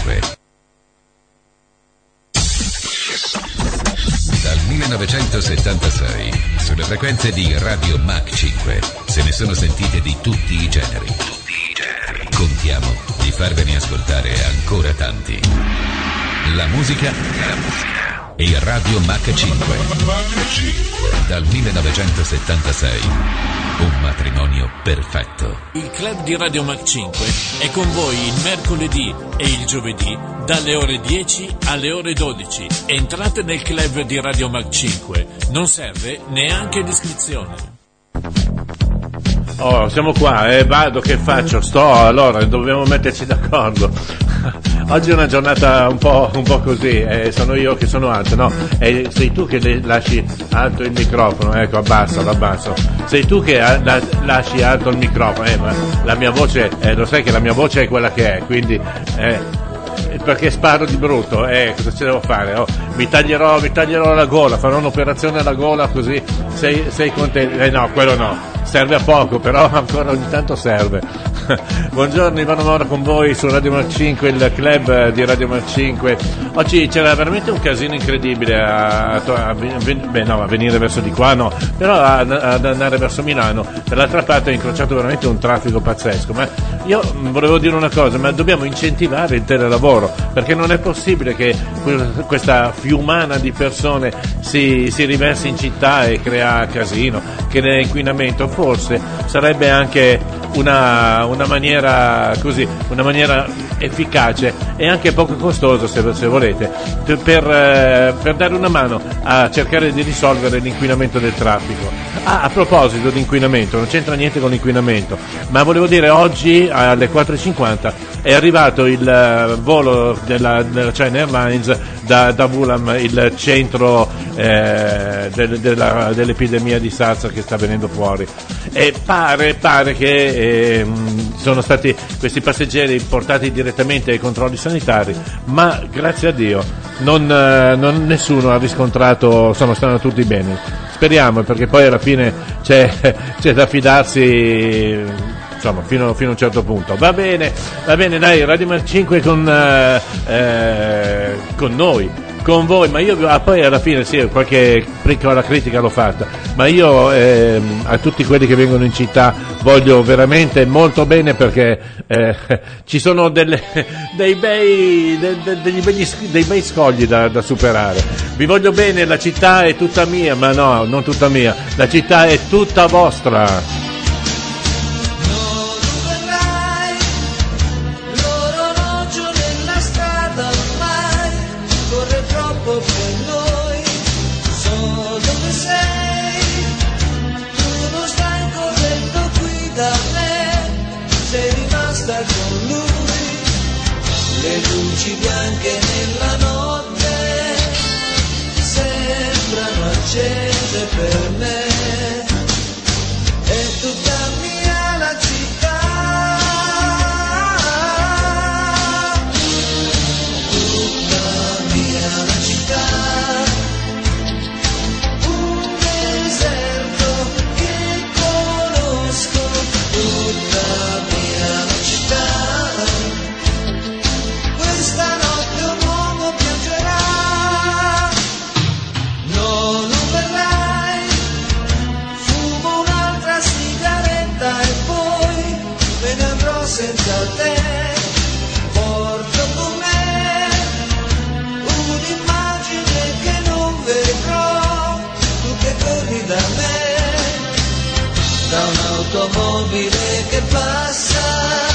5. Dal 1976, sulle frequenze di Radio Mach 5, se ne sono sentite di tutti i generi. Contiamo di farvene ascoltare ancora tanti. La musica e Radio Mach 5. Dal 1976, un matrimonio perfetto. Il club di Radio Mach 5 è con voi il mercoledì e il giovedì dalle ore 10 alle ore 12. Entrate nel club di Radio Mach 5, non serve neanche l'iscrizione. Oh, siamo qua, vado, che faccio? Allora, dobbiamo metterci d'accordo. Oggi è una giornata un po' così, sono io che sono alto, no? Sei tu che lasci alto il microfono, ecco, abbasso. Sei tu che lasci alto il microfono, ma la mia voce, lo sai che la mia voce è quella che è, quindi, perché sparo di brutto, cosa ci devo fare? Oh, mi taglierò la gola, farò un'operazione alla gola così sei contento? No, quello no. Serve a poco, però ancora ogni tanto serve. Buongiorno, Ivano Moro con voi su Radio Mach 5, il club di Radio Mach 5. Oggi c'era veramente un casino incredibile a venire verso di qua, no, però ad andare verso Milano. Per l'altra parte ho incrociato veramente un traffico pazzesco, ma io volevo dire una cosa, ma dobbiamo incentivare il telelavoro, perché non è possibile che questa fiumana di persone si riversi in città e crea casino, crea inquinamento. Forse sarebbe anche una maniera così, una maniera efficace e anche poco costosa, se volete, per dare una mano a cercare di risolvere l'inquinamento del traffico. A proposito di inquinamento, non c'entra niente con l'inquinamento, ma volevo dire, oggi alle 4:50 è arrivato il volo della China Airlines da Wuhan, il centro dell'epidemia di SARS che sta venendo fuori, e pare che sono stati questi passeggeri portati direttamente ai controlli sanitari, ma grazie a Dio nessuno ha riscontrato, stanno tutti bene. Speriamo, perché poi alla fine c'è da fidarsi, insomma, fino a un certo punto. Va bene, dai, Radio Mach 5 con noi, con voi, ma io poi alla fine sì, qualche piccola critica l'ho fatta, ma io a tutti quelli che vengono in città voglio veramente molto bene, perché ci sono dei bei scogli da superare. Vi voglio bene, la città è tutta mia, ma no, non tutta mia, la città è tutta vostra. Le luci bianche nella notte sembrano accese per me, è tutta mia la città, tutta mia la città, un deserto che conosco, tutta mia la città. Senza te porto con me un'immagine che non vedrò, tu che corri da me, da un'automobile che passa,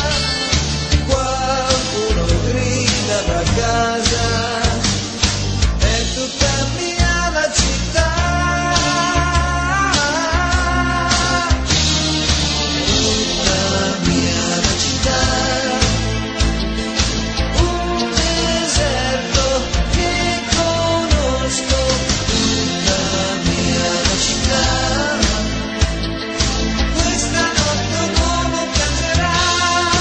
qualcuno grida da casa, è tutta mia la città. Questa notte un uomo piangerà.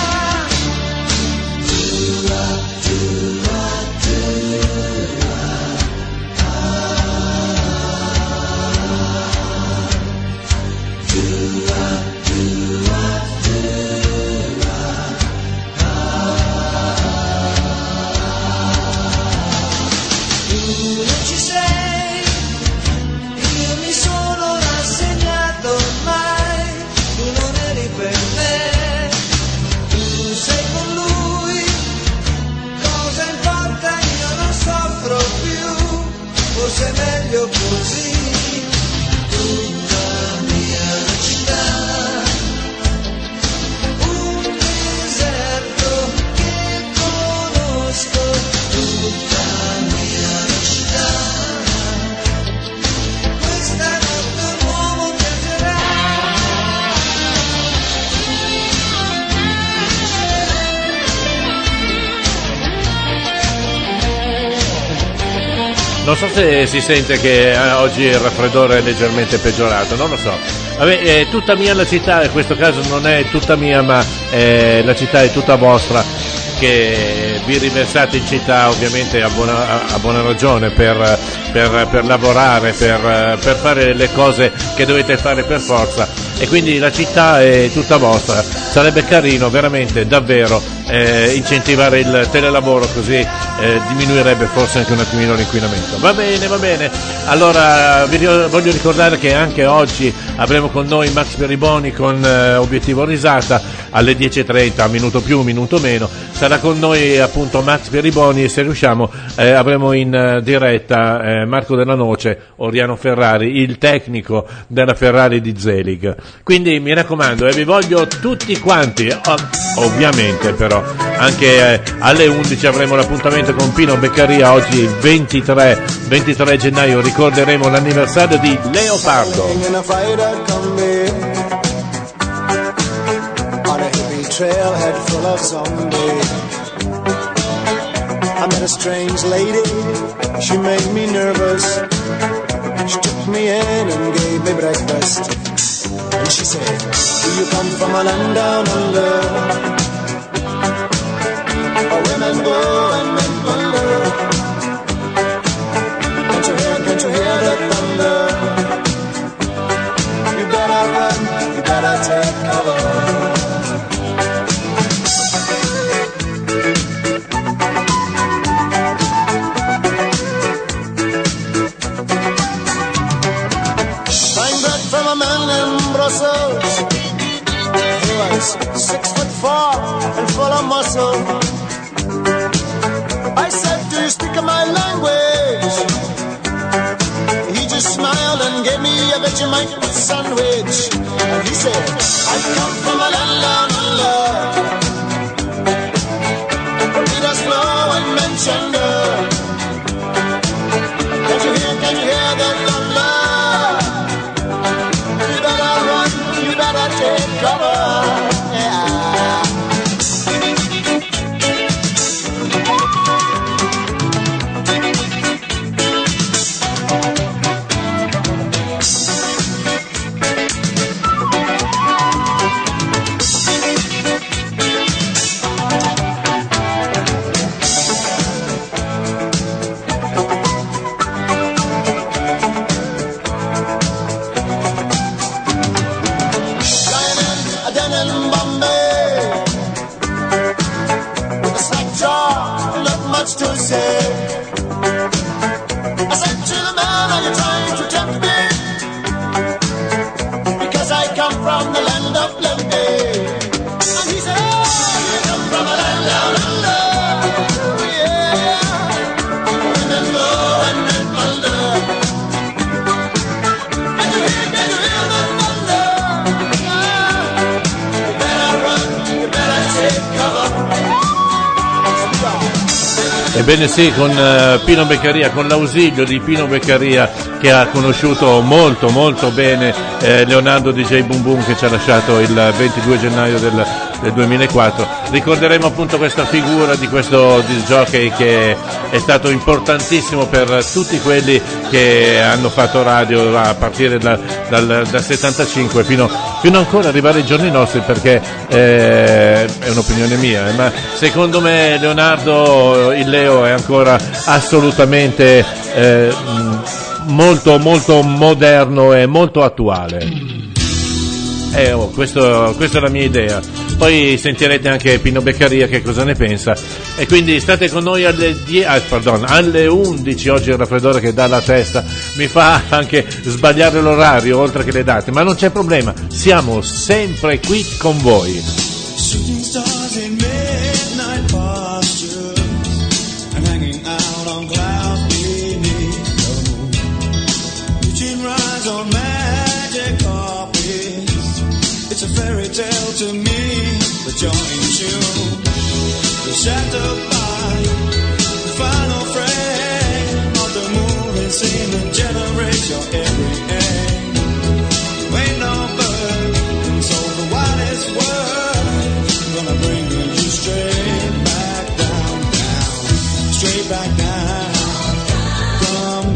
Non so se si sente che oggi il raffreddore è leggermente peggiorato, non lo so. Vabbè, è tutta mia la città, in questo caso non è tutta mia, ma la città è tutta vostra, che vi riversate in città ovviamente a buona ragione per lavorare, per fare le cose che dovete fare per forza, e quindi la città è tutta vostra. Sarebbe carino veramente, davvero, incentivare il telelavoro, così diminuirebbe forse anche un attimino l'inquinamento. Va bene. Allora voglio ricordare che anche oggi avremo con noi Max Periboni con Obiettivo Risata alle 10:30, minuto più, minuto meno. Sarà con noi appunto Max Periboni, e se riusciamo avremo in diretta Marco Della Noce, Oriano Ferrari, il tecnico della Ferrari di Zelig. Quindi mi raccomando, vi voglio tutti quanti, ovviamente però anche alle 11 avremo l'appuntamento con Pino Beccaria. Oggi 23 gennaio ricorderemo l'anniversario di Leopardo. Trailhead full of zombies. I met a strange lady, she made me nervous. She took me in and gave me breakfast. And she said, do you come from a land down under? Where women go and men wonder. Can't you hear the thunder? You better run, you better take cover. He was 6'4" and full of muscle. I said, do you speak my language? He just smiled and gave me a Vegemite sandwich. And he said, I come from a land down under, where leaders flow and men chunder. Can you hear the thunder? Take cover, yeah. To say, I said to the man, are you trying to tempt me? Because I come from the land of plenty. And he said, oh, you come from a land down under. Oh, yeah, women go and men wonder. Can you hear the thunder? You better run, you better take cover. Ebbene sì, con Pino Beccaria, con l'ausilio di Pino Beccaria, che ha conosciuto molto molto bene Leonardo DJ Boom Boom, che ci ha lasciato il 22 gennaio del 2004. Ricorderemo appunto questa figura di questo disc jockey che è stato importantissimo per tutti quelli che hanno fatto radio a partire dal 75 fino ancora arrivare ai giorni nostri, perché è un'opinione mia, ma secondo me Leonardo, il Leo, è ancora assolutamente molto molto moderno e molto attuale. Questa è la mia idea. Poi sentirete anche Pino Beccaria che cosa ne pensa. E quindi state con noi alle 11. Oggi il raffreddore che dà la testa mi fa anche sbagliare l'orario oltre che le date, ma non c'è problema, siamo sempre qui con voi. Shooting stars in midnight postures and hanging out on clouds beneath the moon, reaching rise on magic carpets. It's a fairy tale to me, but you're in tune. You're shattered by the final frame of the moving scene that generates your every aim. You ain't no bird, and so the wildest word gonna bring you straight back down, straight back down. Come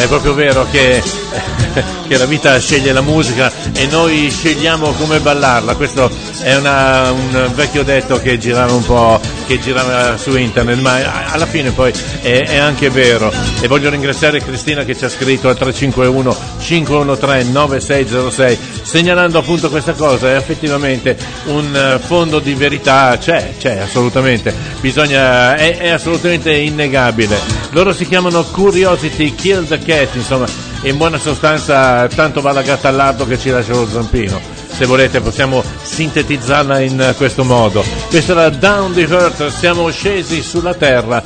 è proprio vero che la vita sceglie la musica e noi scegliamo come ballarla. Questo è un vecchio detto che girava su internet, ma alla fine poi è anche vero. E voglio ringraziare Cristina che ci ha scritto al 351 513 9606 segnalando appunto questa cosa. È effettivamente un fondo di verità, c'è assolutamente, è assolutamente innegabile. Loro si chiamano Curiosity Kill the Cat, insomma, in buona sostanza tanto va la gatta al lardo che ci lascia lo zampino. Se volete possiamo sintetizzarla in questo modo. Questa era Down the Earth, siamo scesi sulla terra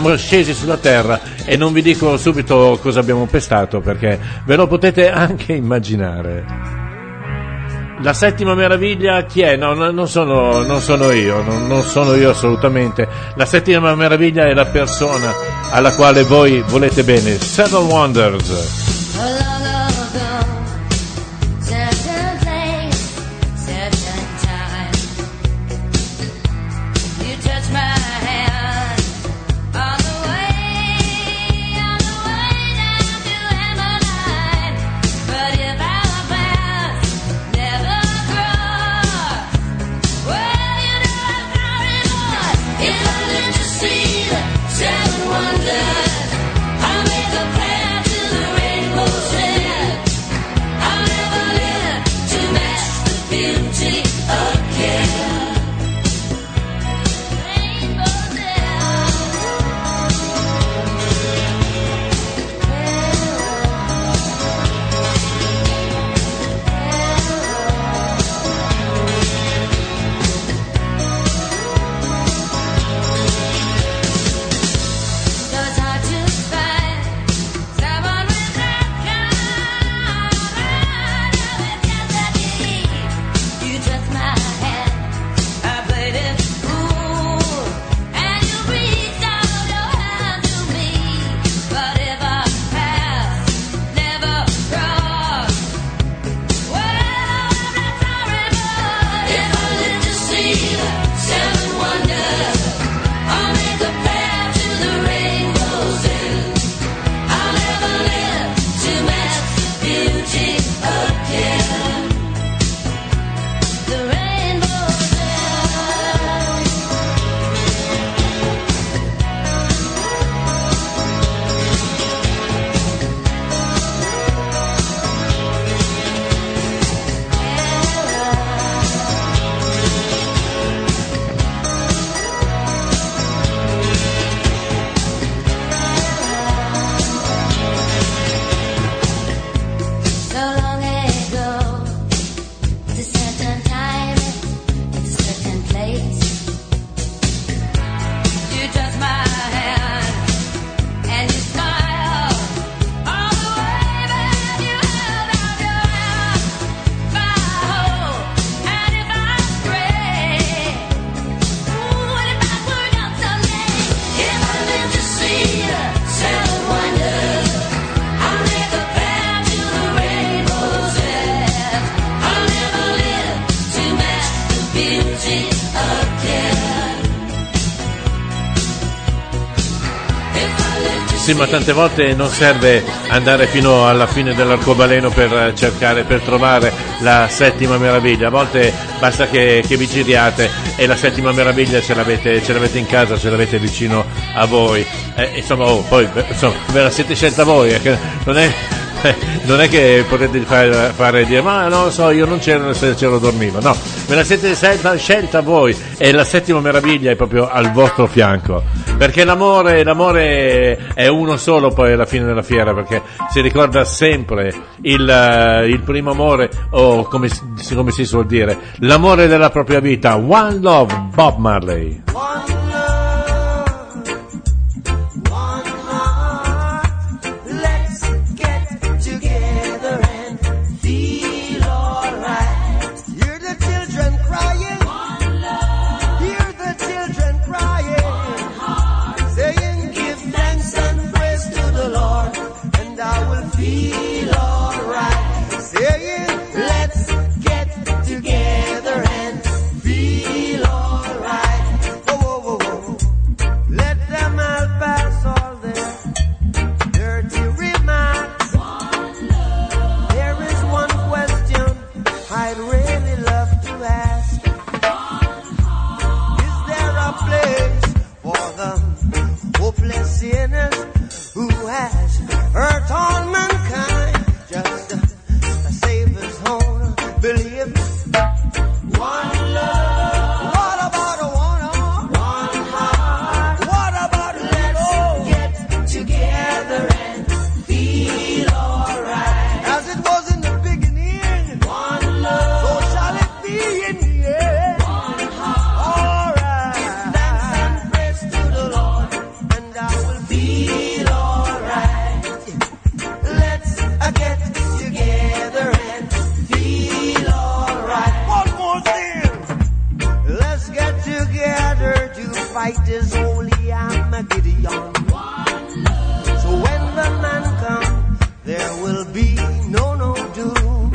e non vi dico subito cosa abbiamo pestato perché ve lo potete anche immaginare. La settima meraviglia chi è? No, non sono io assolutamente. La settima meraviglia è la persona alla quale voi volete bene. Seven Wonders. Sì, ma tante volte non serve andare fino alla fine dell'arcobaleno per cercare, per trovare la settima meraviglia. A volte basta che vi giriate e la settima meraviglia ce l'avete in casa, ce l'avete vicino a voi. Insomma, poi ve la siete scelta voi, non è che potete fare dire ma non lo so, io non c'ero, se c'ero dormivo. No, ve la siete scelta voi e la settima meraviglia è proprio al vostro fianco, perché l'amore è uno solo poi alla fine della fiera, perché si ricorda sempre il primo amore, o come si suol dire, l'amore della propria vita. One Love, Bob Marley. Together and feel alright. One love. What about a one heart? What about let's get together and feel alright. As it was in the beginning. One love. So shall it be in the end. One heart. Alright. Thanks and praise to the Lord, and I will feel alright. Let's get together and feel alright. One more thing. Let's get together to fight this holy Armageddon. So when the man comes, there will be no doom.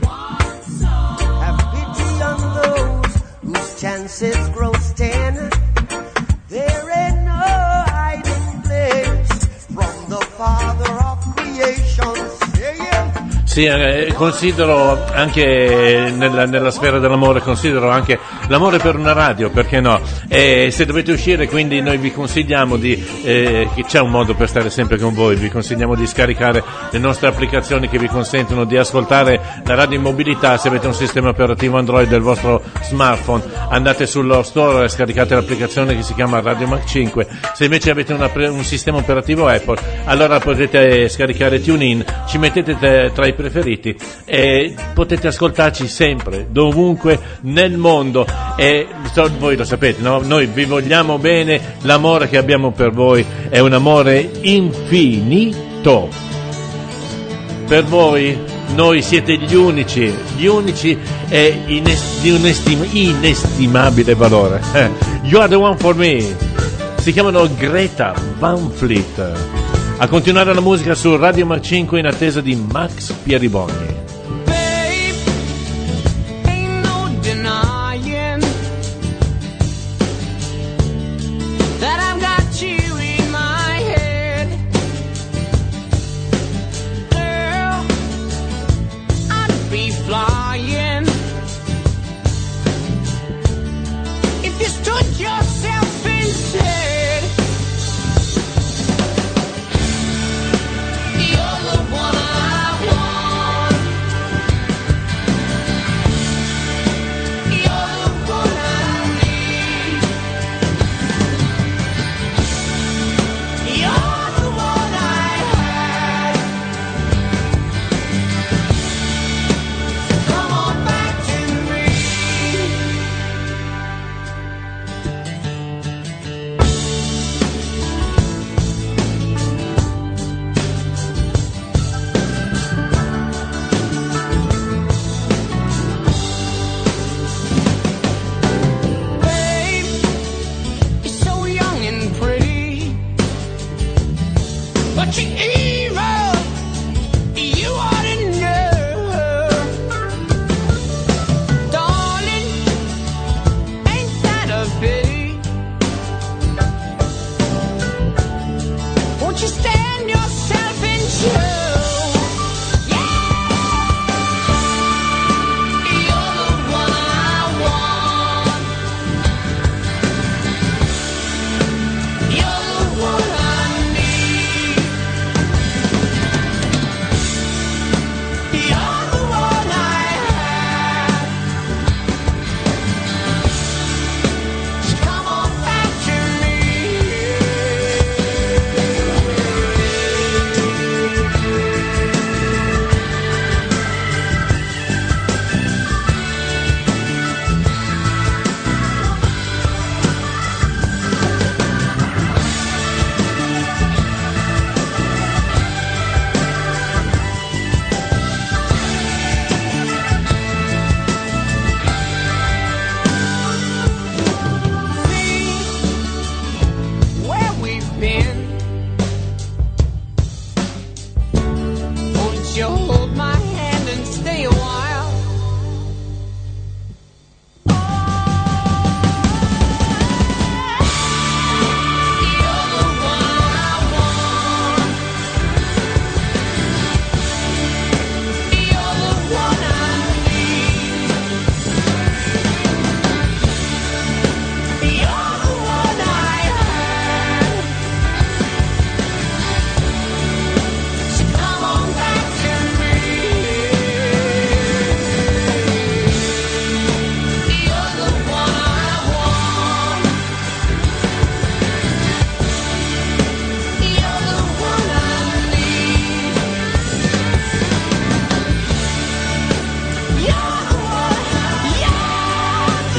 Have pity on those whose chances grow thin. There ain't no hiding place from the Father of creation. Say yeah. Sì, considero anche nella sfera dell'amore, considero anche l'amore per una radio, perché no? Se dovete uscire, quindi noi vi consigliamo che c'è un modo per stare sempre con voi, vi consigliamo di scaricare le nostre applicazioni che vi consentono di ascoltare la radio in mobilità. Se avete un sistema operativo Android del vostro smartphone, andate sullo store e scaricate l'applicazione che si chiama Radio Mac 5. Se invece avete un sistema operativo Apple, allora potete scaricare TuneIn, ci mettete tra i preferiti e potete ascoltarci sempre, dovunque nel mondo. E voi lo sapete, no? Noi vi vogliamo bene, l'amore che abbiamo per voi è un amore infinito. Per voi noi siete gli unici e di un inestimabile valore. You are the one for me. Si chiamano Greta Van Fleet. A continuare la musica su Radio Mac 5 in attesa di Max Pieriboni. You're the one I want.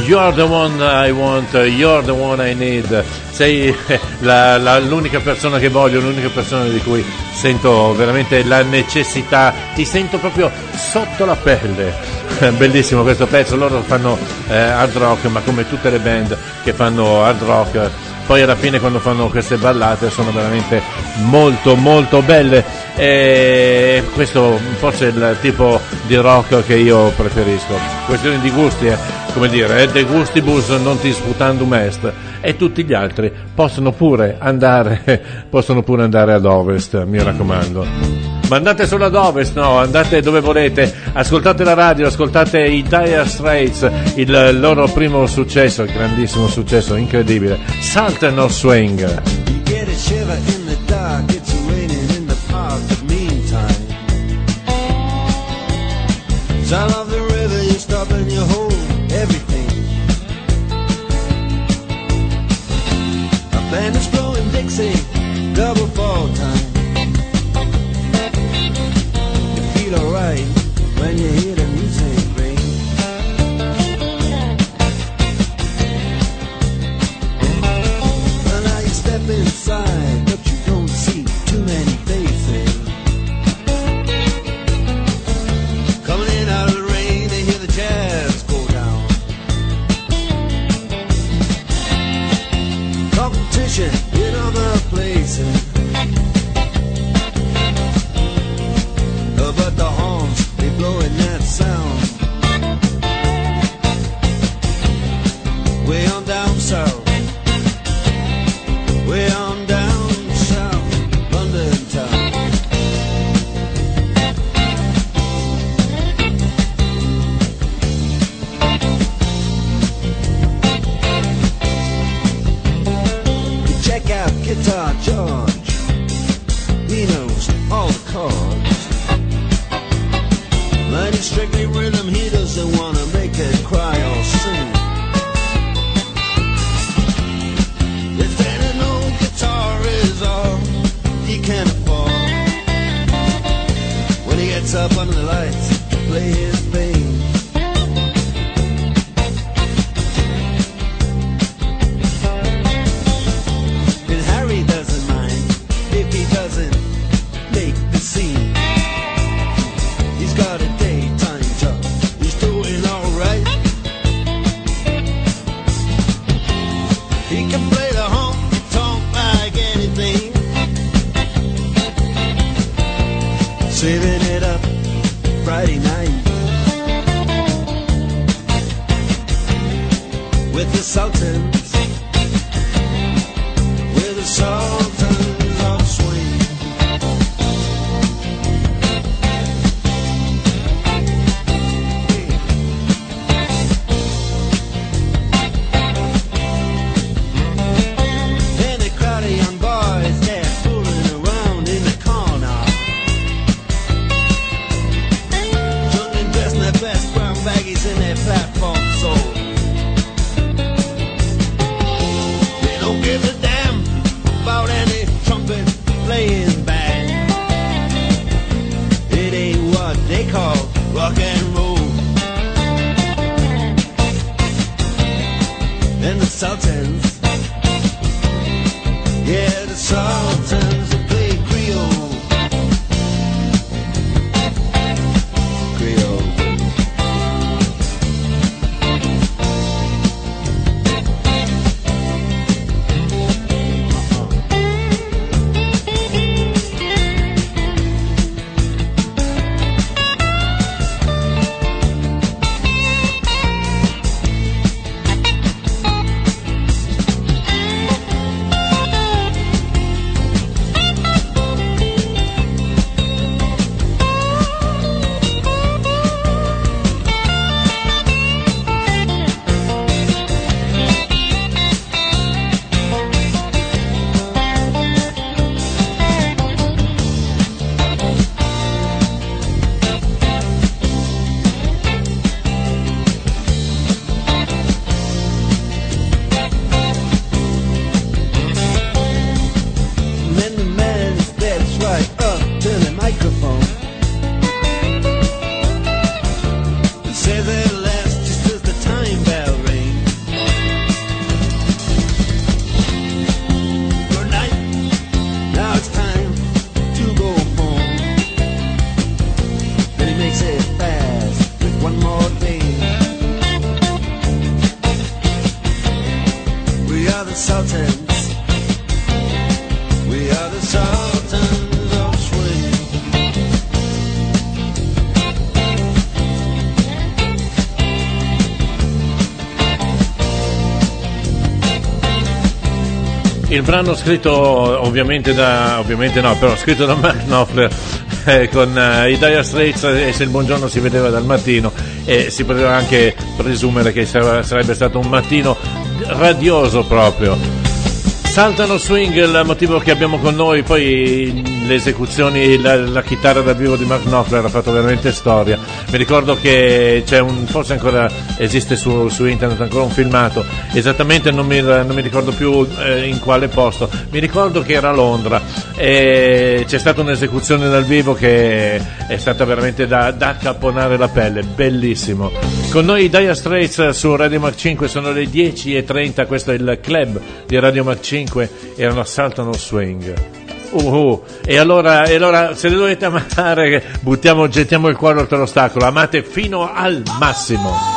You're the one I want, you're the one I need. Sei l'unica persona che voglio, l'unica persona di cui sento veramente la necessità. Ti sento proprio sotto la pelle. Bellissimo questo pezzo. Loro fanno hard rock, ma come tutte le band che fanno hard rock, poi alla fine quando fanno queste ballate sono veramente molto molto belle, e questo forse è il tipo di rock che io preferisco. Questione di gusti, come dire, de gustibus non ti sputandum est, e tutti gli altri possono pure andare ad ovest, mi raccomando. Ma andate solo ad ovest, no, andate dove volete, ascoltate la radio, ascoltate i Dire Straits, il loro primo successo, il grandissimo successo, incredibile, Sultan of Swing. You get a shiver in the dark, it's raining in the park, but meantime sound of the river, you stop and you hold everything. A band is blowing Dixie, double fall time. You feel alright when you hear the music ring. Well, now you step inside, but you don't see too many faces. Coming in out of the rain, they hear the jazz go down. Competition in other places, but the horns, they blowing that sound. Way on down south, way on down south, London town. You check out Guitar George, he knows all the chords. But it's strictly rhythm, he doesn't wanna make it cry or sing. If any old guitar is all he can afford, when he gets up under the lights to play his thing. And Harry doesn't mind if he doesn't make the scene. He's got a daytime job, he's doing alright. He can play the honky-tonk like anything, saving it up Friday night with the Sultans, with the Sultans of Swing. And a crowd of young boys, they're fooling around in the corner, drunk and dressed in their best brown baggies in their platform soles. They don't give a damn about any trumpet playing band. It ain't what they call rock and roll. And the Sultans, yeah, the Sultans, they play Creole. Creole. the Sultans. We are the Sultans of Swing. Il brano scritto ovviamente no, però scritto da Mark Knopfler con i Dire Straits, e se il buongiorno si vedeva dal mattino, e si poteva anche presumere che sarebbe stato un mattino radioso proprio. Saltano swing, il motivo che abbiamo con noi, poi le esecuzioni, la chitarra dal vivo di Mark Knopfler ha fatto veramente storia. Mi ricordo che c'è forse ancora esiste su internet ancora un filmato, esattamente non mi ricordo più in quale posto, mi ricordo che era a Londra, e c'è stata un'esecuzione dal vivo che è stata veramente da accapponare la pelle, bellissimo. Con noi i Dire Straits su Radio Mac 5, sono le 10:30, questo è il club di Radio Mac 5, erano Saltano Swing. E allora se le dovete amare, gettiamo il cuore oltre l'ostacolo, amate fino al massimo.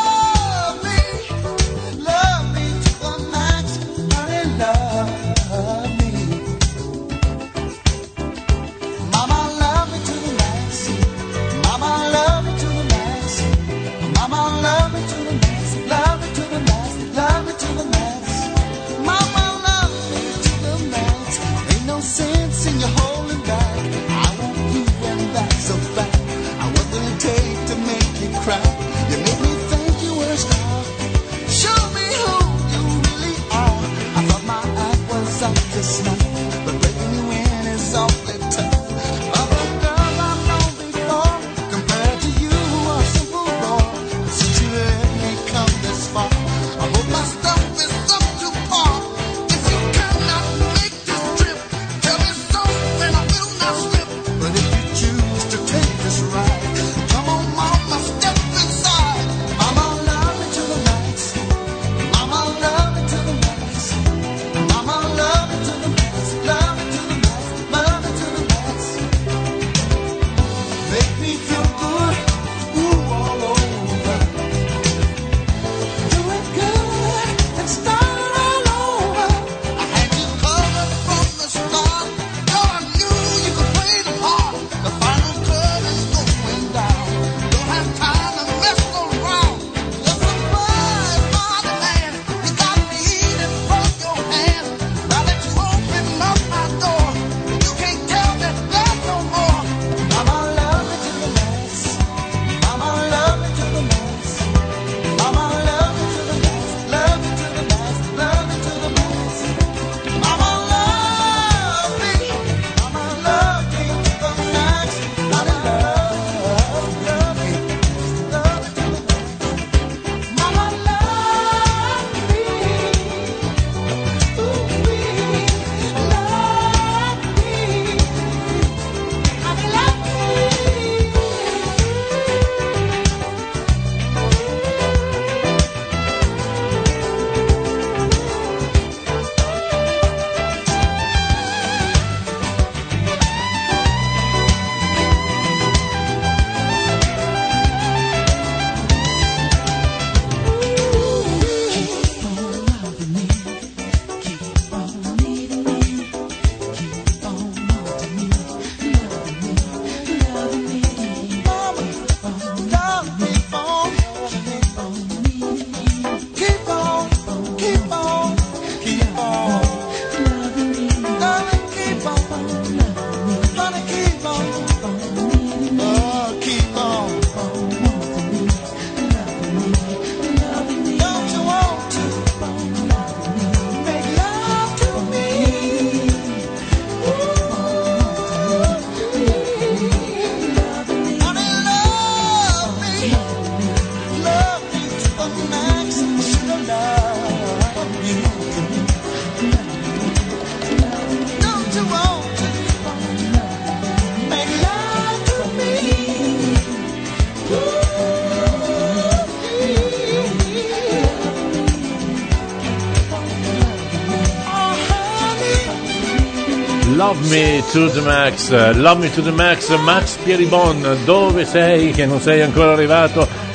Love Me to the Max, Love Me to the Max, Max Pieribon, dove sei che non sei ancora arrivato?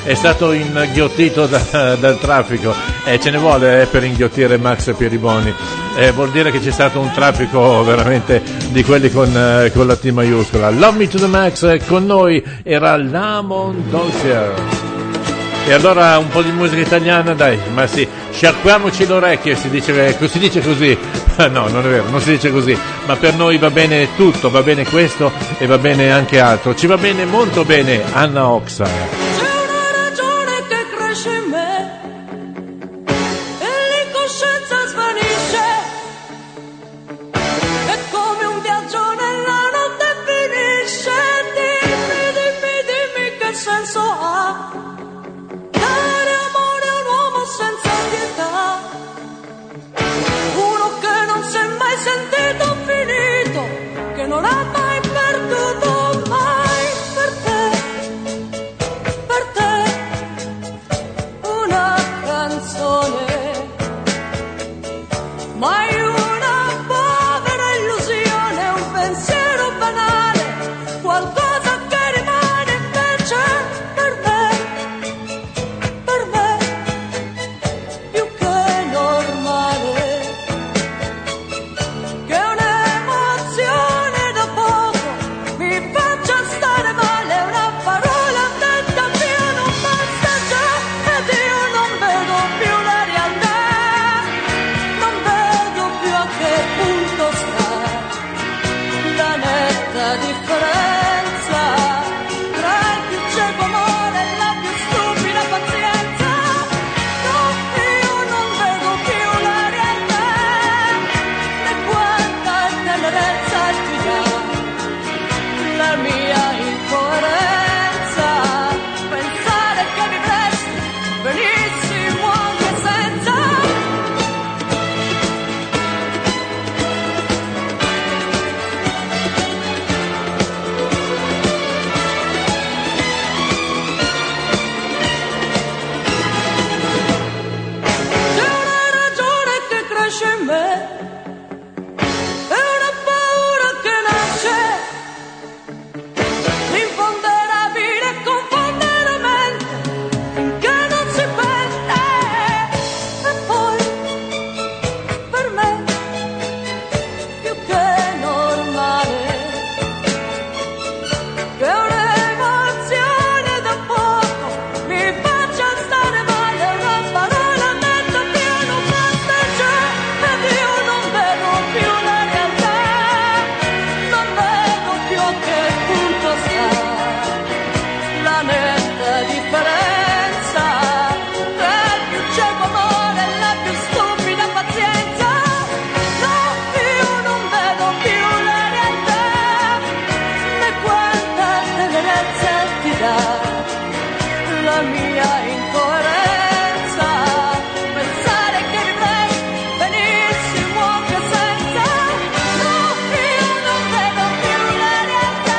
è stato inghiottito dal traffico e ce ne vuole per inghiottire Max Pieriboni. Vuol dire che c'è stato un traffico veramente di quelli con la T maiuscola. Love Me to the Max, con noi era Lamont Dozier. E allora un po' di musica italiana, dai, ma sì, sciacquiamoci le orecchie, si dice così. No, non è vero, non si dice così, ma per noi va bene tutto, va bene questo e va bene anche altro. Ci va bene, molto bene, Anna Oxa. C'è una ragione che cresce in me e l'incoscienza svanisce. È come un viaggio nella notte finisce. Dimmi che senso ha dare amore a un uomo senza pietà, uno che non si è mai sentito finito, che non ha mai perduto mai per te una canzone, mai una povera illusione, un pensiero banale, qualcosa che rimane invece per me più che normale, che un'emozione da poco mi faccia stare male, una parola detta via non basta già, ed io non vedo più la realtà, non vedo più a che punto sta la netta differenza tra il più cieco amore e la più stupida pazienza. No, io non vedo più la realtà, né quanta tenerezza ti dà la mia incoerenza, pensare che vivresti benissimo anche senza. C'è una ragione che cresce in me e una paura che nasce, imponderabile e confonde la mente finché non si pente. E poi per me più che normale, che un'emozione da poco mi faccia stare male, una parola detta via non basta già, ed io non vedo più la realtà, non vedo più a che punto sta la netta differenza tra il più cieco amore e la più stupida pazienza. No, io non vedo più la realtà, né quanta tenerezza ti dà la mia incoerenza, pensare che vivrei benissimo anche senza. No, io non vedo più la realtà.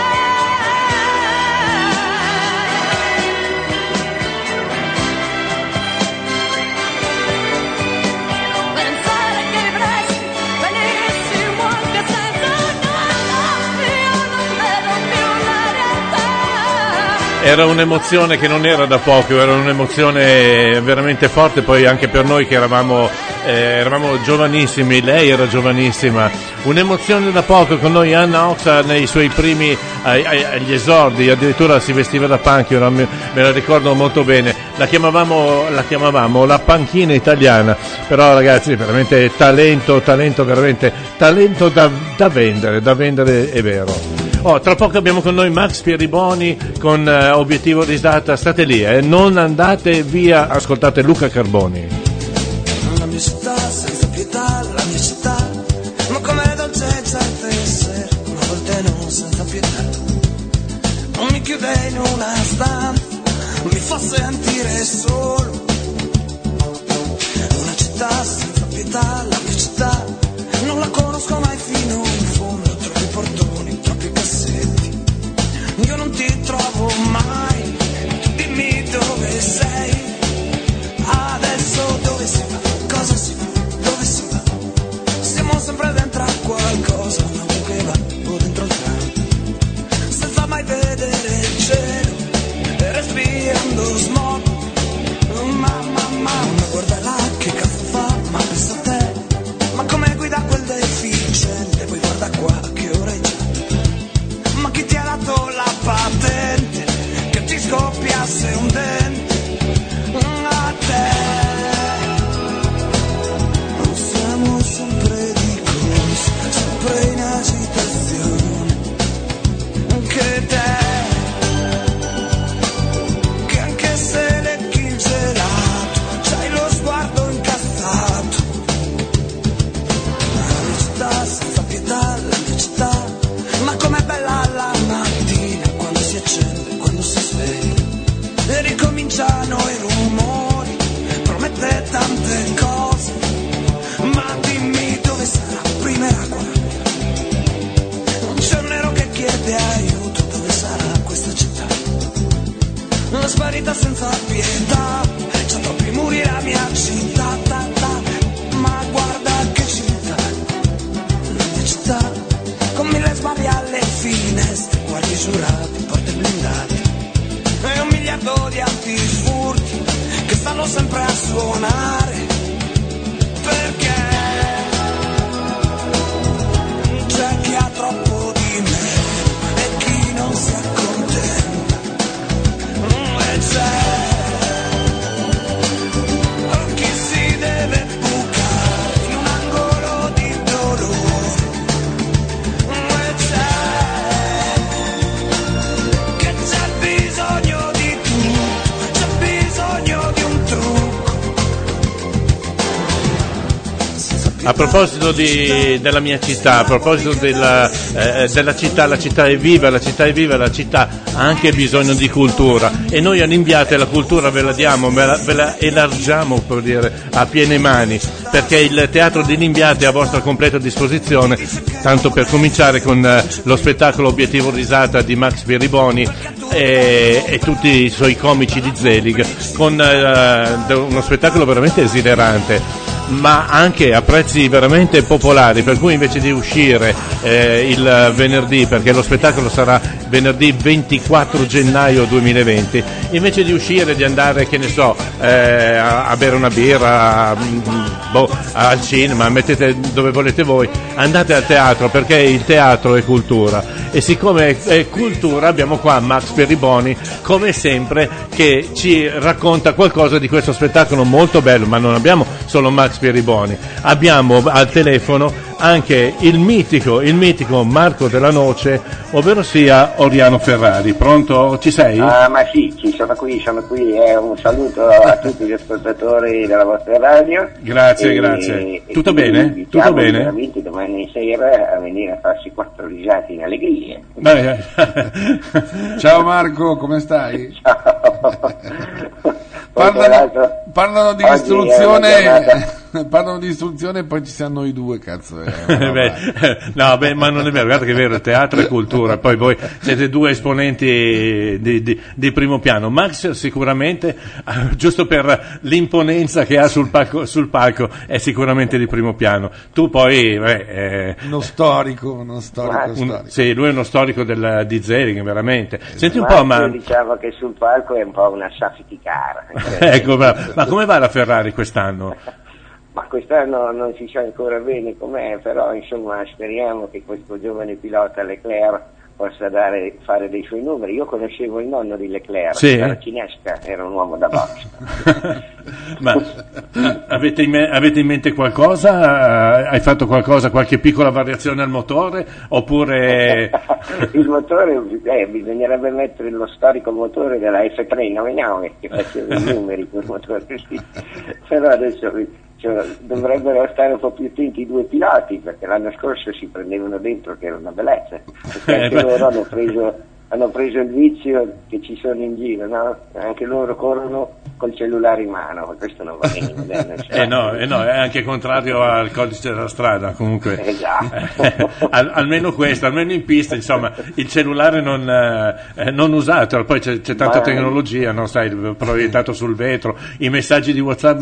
Pensare che vivresti benissimo anche senza. No, io non vedo più la realtà. Era un'emozione che non era da poco, era un'emozione veramente forte, poi anche per noi che eravamo giovanissimi, lei era giovanissima, un'emozione da poco con noi. Anna Oxa nei suoi primi agli esordi, addirittura si vestiva da punk, io me la ricordo molto bene, la chiamavamo la panchina italiana, però ragazzi veramente talento veramente, talento da vendere è vero. Tra poco abbiamo con noi Max Pieriboni con Obiettivo Risata, state lì, non andate via, ascoltate Luca Carboni. La mia città senza pietà, la mia città, ma com'è dolcezza e essere una volta non senza pietà. Non mi chiude in una stanza, mi fa sentire solo. Una città senza pietà, la mia città, non la conosco mai fino in fondo. Troppi portoni, troppi cassetti, io non ti trovo mai. Dimmi dove sei, adesso dove si va, cosa si fa, dove si va. Siamo sempre dentro a qualcosa, una voce che va o dentro il tram, senza mai vedere il cielo, e respirando smog. violenza senza pietà, c'ha troppi muri la mia città, ma guarda che città, la mia città, con 1000 sbavi alle finestre, guardi giurati, porte blindate, e 1 miliardo di altri furti che stanno sempre a suonare, perché c'è chi ha troppo di me e chi non si accontenta, e c'è chi si deve bucare in un angolo di dolore, e c'è che c'è bisogno di tutto, c'è bisogno di un trucco. A proposito della mia città, a proposito della città, la città è viva, la città ha anche bisogno di cultura, e noi a Nimbiate la cultura ve la diamo, ve la elargiamo, per dire, a piene mani, perché il teatro di Nimbiate è a vostra completa disposizione, tanto per cominciare con lo spettacolo Obiettivo Risata di Max Pieriboni e tutti i suoi comici di Zelig, con uno spettacolo veramente esilerante, ma anche a prezzi veramente popolari, per cui invece di uscire il venerdì, perché lo spettacolo sarà venerdì 24 gennaio 2020, invece di uscire, di andare, che ne so, a bere una birra, al cinema, mettete dove volete voi, andate al teatro, perché il teatro è cultura, e siccome è cultura abbiamo qua Max Pieriboni, come sempre, che ci racconta qualcosa di questo spettacolo molto bello. Ma non abbiamo solo Max Pieriboni, abbiamo al telefono anche il mitico Marco Della Noce, ovvero sia Oriano Ferrari. Pronto? Ci sei? Ma sì, sono qui, un saluto a tutti gli ascoltatori della vostra radio. Grazie. Tutto bene? Tutto bene? Veramente domani sera a venire a farsi 4 risate in allegria. Ciao Marco, come stai? Ciao. Parlano di istruzione e poi ci siamo noi due, cazzo. Ma non è vero, guarda che è vero, teatro e cultura, poi voi siete due esponenti di primo piano. Max sicuramente, giusto per l'imponenza che ha sul palco, è sicuramente di primo piano. Tu poi uno storico. Sì, lui è uno storico di Zelig, veramente. Senti un Max, po', ma diciamo che sul palco è un po' una safety car. Ecco, ma come va la Ferrari quest'anno? Ma quest'anno non si sa ancora bene com'è, però insomma speriamo che questo giovane pilota Leclerc possa fare dei suoi numeri. Io conoscevo il nonno di Leclerc, sì? Era Cinesca, era un uomo da box. Ma avete in mente qualcosa? Hai fatto qualcosa, qualche piccola variazione al motore? Oppure il motore, bisognerebbe mettere lo storico motore della F399 che faceva i numeri quel motore, sì. Però adesso dovrebbero stare un po' più attenti i due piloti, perché l'anno scorso si prendevano dentro che era una bellezza, perché anche loro hanno preso il vizio che ci sono in giro, no? Anche loro corrono col cellulare in mano, ma questo non va bene. No, è anche contrario al codice della strada, comunque. Esatto. Almeno questo, almeno in pista, insomma, il cellulare non usato, poi c'è tanta tecnologia, no? Sai, proiettato sul vetro, i messaggi di WhatsApp,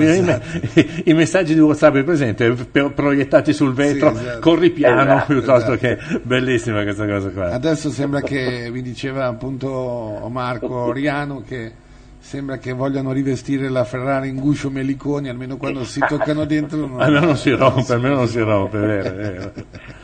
i messaggi di WhatsApp, presente, proiettati sul vetro, sì, corri piano, piuttosto che bellissima questa cosa qua. Adesso sembra che, mi diceva appunto Marco Oriano, che sembra che vogliano rivestire la Ferrari in Guscio Meliconi, almeno quando si toccano dentro almeno non si rompe, è vero.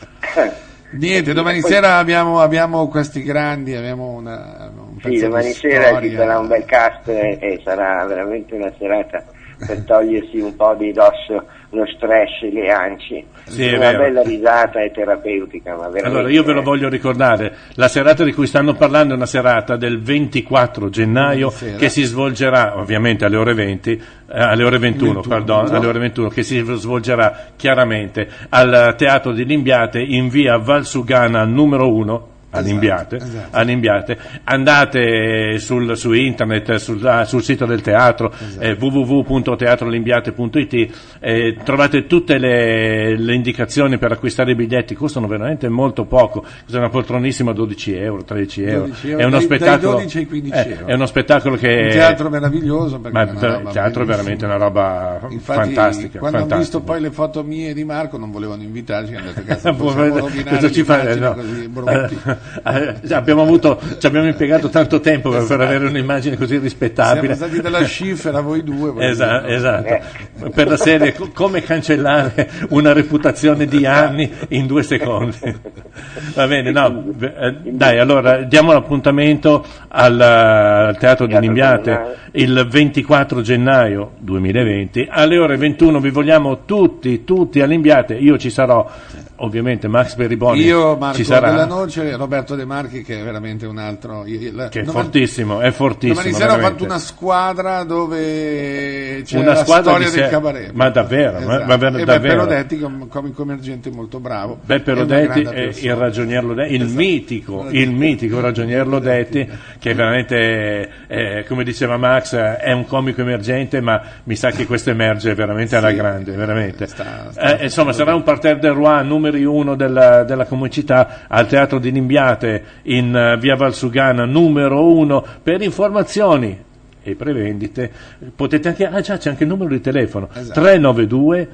Niente, domani sera abbiamo questi grandi, abbiamo un pezzo domani di sera storia. Ci sarà un bel cast e sarà veramente una serata per togliersi un po' di dosso lo stress e le anci. Sì, una bella risata e terapeutica, ma veramente. Allora io ve lo voglio ricordare, la serata di cui stanno parlando è una serata del 24 gennaio che si svolgerà ovviamente alle ore 20, alle ore 21, alle ore 21, che si svolgerà chiaramente al Teatro di Nimbiate in via Valsugana numero 1, all'Imbiate, esatto. all'Imbiate. Andate su internet, sul sito del teatro, www.teatrolimbiate.it, trovate tutte le indicazioni per acquistare i biglietti, costano veramente molto poco, costano una poltronissima 12 euro, 13 euro. 12 euro, È uno spettacolo, dai 12 ai 15 euro. È uno spettacolo che Un teatro meraviglioso, perché ma è una roba il teatro è veramente una roba Infatti, fantastica. quando fantastica. ho visto poi le foto mie e di Marco non volevano invitarci, hanno detto cazzo, Cosa possiamo rovinare ci fa? l'immagine No. così brutti. Ci abbiamo impiegato tanto tempo per avere un'immagine così rispettabile. Siamo stati della scifera voi due. Esatto. Per la serie come cancellare una reputazione di anni in 2 secondi. Va bene, no, dai, allora diamo l'appuntamento al Teatro di Limbiate il 24 gennaio 2020 alle ore 21. Vi vogliamo tutti all'Imbiate. Io ci sarò, ovviamente Max Beriboni Io, Marco ci sarà. Della Noce, Roberto De Marchi, che è veramente un altro Che è fortissimo. Domani sera ho veramente. fatto una squadra dove c'è Una la squadra storia di del se- cabaret. ma davvero, Esatto. davvero. E Beppe Rodetti, che è un comico emergente molto bravo. Beppe È una Rodetti grande e persona. il ragionier Lodetti, Esatto. il mitico ragionier Lodetti, che veramente, come diceva Max, è un comico emergente, ma mi sa che questo emerge veramente alla grande, veramente. Insomma, sarà un parterre del Roi numeri 1 della comicità al Teatro di Limbiate in via Valsugana numero 1. Per informazioni e prevendite potete anche, c'è anche il numero di telefono, 392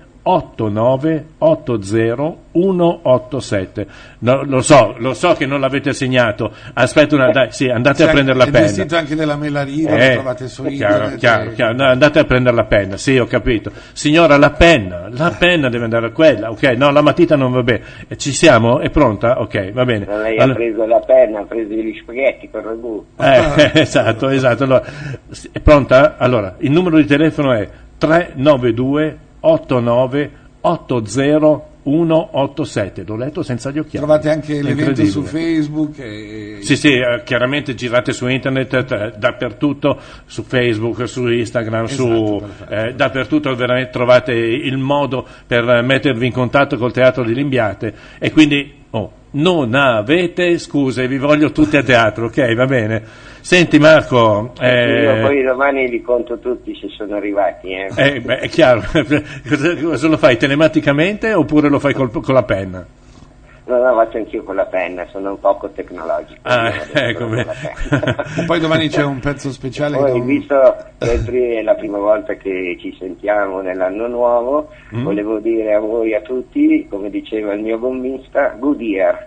8980 187. No, lo so che non l'avete segnato. Aspetta andate a prendere la È penna. vestito anche della Melarina, lo trovate su internet. Chiaro. No, andate a prendere la penna. Sì, ho capito. Signora, la penna deve andare a quella. Ok, no, la matita non va bene. Ci siamo? È pronta? Ok, va bene. Lei ha preso la penna, ha preso gli spaghetti con il ragù. Esatto. Allora, è pronta? Allora, il numero di telefono è 392 89 80 187. L'ho letto senza gli occhiali. Trovate anche l'evento Incredibile. su Facebook. Sì, chiaramente girate su internet dappertutto, su Facebook, su Instagram, dappertutto veramente trovate il modo per mettervi in contatto col Teatro di Limbiate, e quindi non avete scuse, vi voglio tutti a teatro, ok? Va bene. Senti Marco, Io poi domani li conto tutti se sono arrivati. è chiaro. Cosa lo fai telematicamente oppure lo fai con la penna? No, faccio anch'io con la penna, sono un poco tecnologico. Ecco. Poi domani c'è un pezzo speciale. Poi, visto che è la prima volta che ci sentiamo nell'anno nuovo, volevo dire a voi, a tutti, come diceva il mio gommista, good year.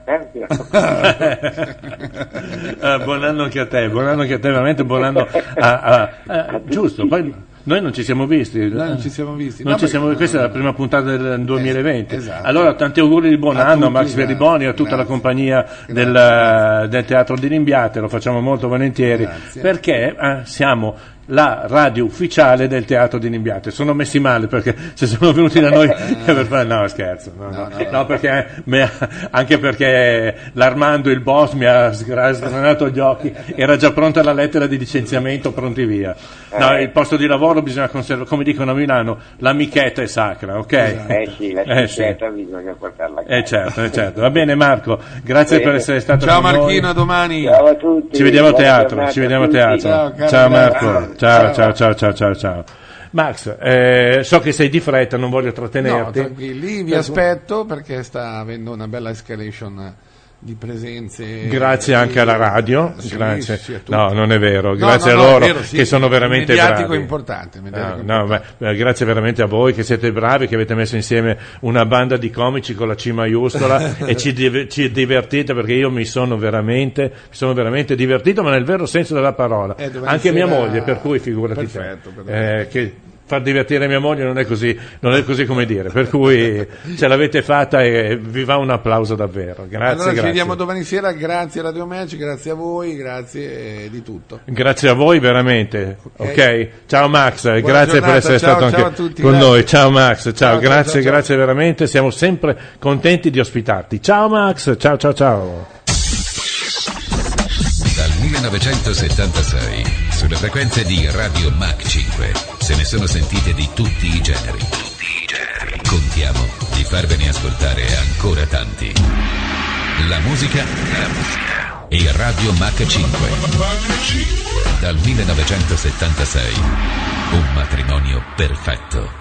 Buon anno anche a te, veramente buon anno giusto. Poi noi non ci siamo visti. Questa è la prima puntata del 2020. Esatto. Allora, tanti auguri di buon anno a Max Veriboni, a tutta la compagnia del Teatro di Limbiate, lo facciamo molto volentieri, perché siamo la radio ufficiale del Teatro di Limbiate. Sono messi male perché se sono venuti da noi per fare scherzo, perché anche perché l'Armando, il boss, mi ha sgranato gli occhi, era già pronta la lettera di licenziamento, pronti via. Il posto di lavoro bisogna conservare, come dicono a Milano, l'amichetta è sacra, ok? Sì, l'amichetta bisogna portarla a casa. Certo. Va bene Marco, grazie per essere stato Ciao con Marchino, noi. a domani. Ciao a tutti. Ci vediamo a Buona teatro, giornata ci vediamo a tutti. teatro. Ciao, Marco. Marco. Ciao. Max, so che sei di fretta, non voglio No, trattenerti. tranquilli, vi aspetto perché sta avendo una bella escalation di presenze. Grazie anche alla radio, grazie. Sì, a tutti. No, non è vero, No, grazie no, a loro è vero, sì, che sono veramente mediatico bravi. importante, Grazie veramente a voi che siete bravi, che avete messo insieme una banda di comici con la C maiuscola e ci divertite, perché io mi sono veramente divertito, ma nel vero senso della parola. Anche mia moglie, per cui figurati Perfetto, te. Che far divertire mia moglie non è così come dire, per cui ce l'avete fatta e vi va un applauso davvero. Grazie. Ci vediamo domani sera, grazie Radio Match, grazie a voi, grazie di tutto. Grazie a voi veramente, ok? Ciao Max, grazie giornata, per essere ciao, stato ciao anche a tutti, con grazie. noi. Ciao Max, ciao, grazie ciao. Grazie veramente, siamo sempre contenti di ospitarti. Ciao Max, ciao. Dal 1976, sulle frequenze di Radio Mach 5, se ne sono sentite di tutti i generi. Contiamo di farvene ascoltare ancora tanti. La musica e Radio Mach 5. Dal 1976. Un matrimonio perfetto.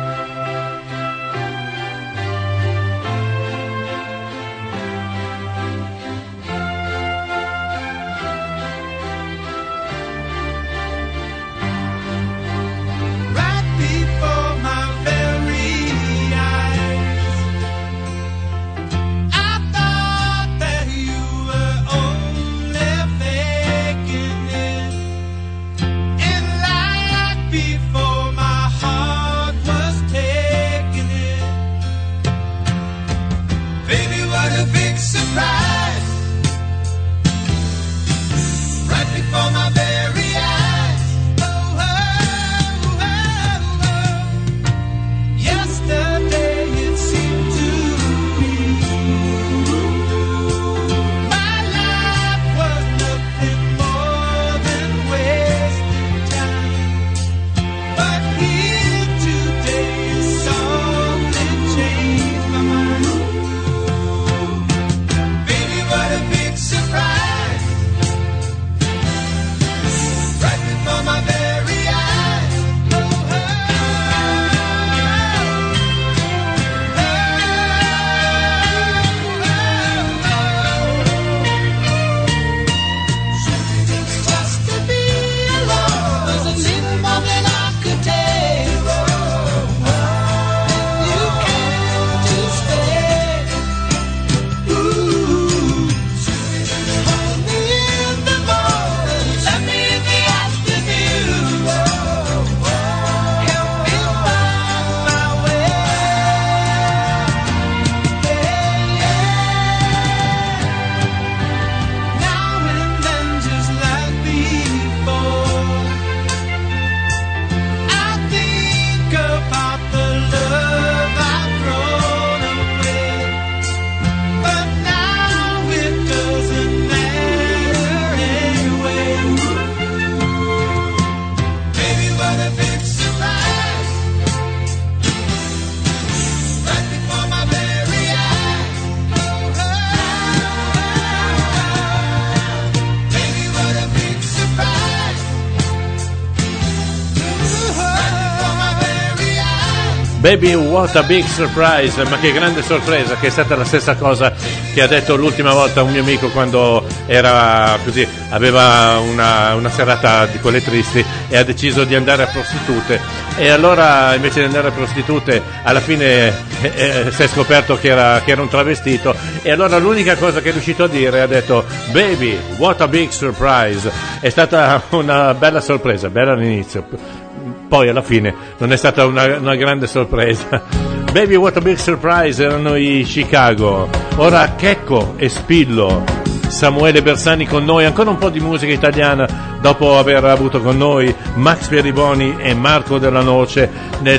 Baby, what a big surprise, ma che grande sorpresa, che è stata la stessa cosa che ha detto l'ultima volta un mio amico quando era così, aveva una serata di quelle tristi e ha deciso di andare a prostitute, e allora invece di andare a prostitute alla fine si è scoperto che era un travestito, e allora l'unica cosa che è riuscito a dire ha detto baby, what a big surprise. È stata una bella sorpresa, bella all'inizio, poi alla fine non è stata una grande sorpresa. Baby, what a big surprise erano i Chicago. Ora Checco e Spillo, Samuele Bersani con noi, ancora un po' di musica italiana dopo aver avuto con noi Max Pieriboni e Marco Della Noce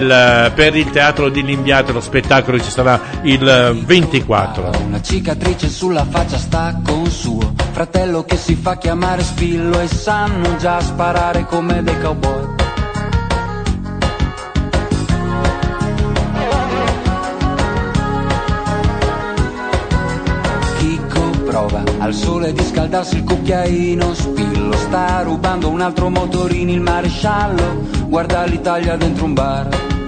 per il Teatro di Limbiate. Lo spettacolo ci sarà il 24. Una cicatrice sulla faccia sta con suo fratello che si fa chiamare Spillo, e sanno già sparare come dei cowboy. Al sole di scaldarsi il cucchiaino, Spillo sta rubando un altro motorino, il maresciallo guarda l'Italia dentro un bar.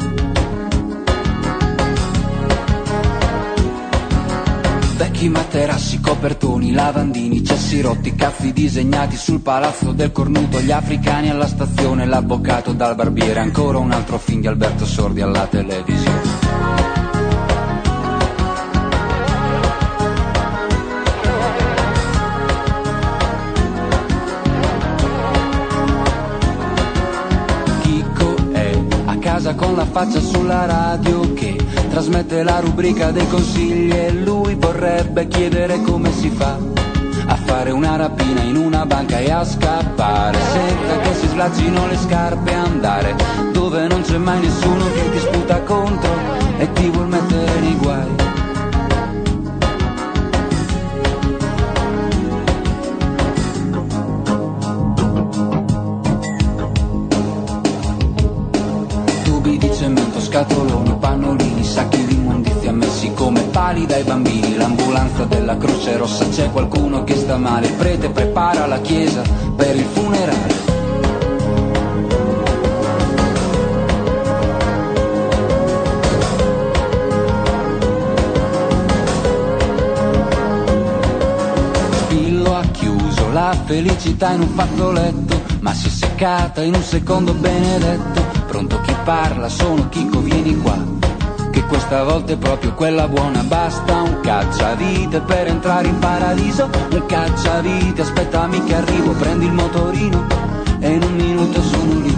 Vecchi materassi, copertoni, lavandini, cessi rotti, cazzi disegnati sul palazzo del cornuto, gli africani alla stazione, l'avvocato dal barbiere, ancora un altro film di Alberto Sordi alla televisione. Con la faccia sulla radio che trasmette la rubrica dei consigli, e lui vorrebbe chiedere come si fa a fare una rapina in una banca e a scappare senza che si slaccino le scarpe, e andare dove non c'è mai nessuno che ti sputa contro e ti vuol mettere nei guai. scatoloni, pannolini, sacchi di immondizia messi come pali regali dai bambini, l'ambulanza della Croce Rossa, c'è qualcuno che sta male, il prete prepara la chiesa per il funerale. Spillo ha chiuso la felicità in un fazzoletto, ma si è seccata in un secondo benedetto. Pronto chi parla, sono Chico, vieni qua, che questa volta è proprio quella buona. Basta un cacciavite per entrare in paradiso, un cacciavite, aspettami che arrivo, prendi il motorino e in un minuto sono lì.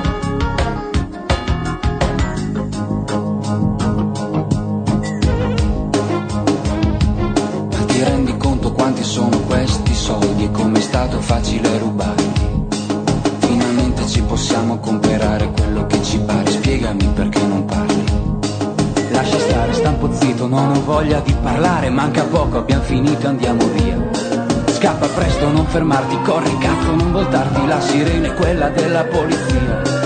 Ma ti rendi conto quanti sono questi soldi e com'è stato facile rubarli? Finalmente ci possiamo comprare quello che ci pare, spiegami perché non parli. Lascia stare, sta un po' zitto, non ho voglia di parlare, manca poco, abbiamo finito, andiamo via. Scappa presto, non fermarti, corri cazzo, non voltarti, la sirena è quella della polizia.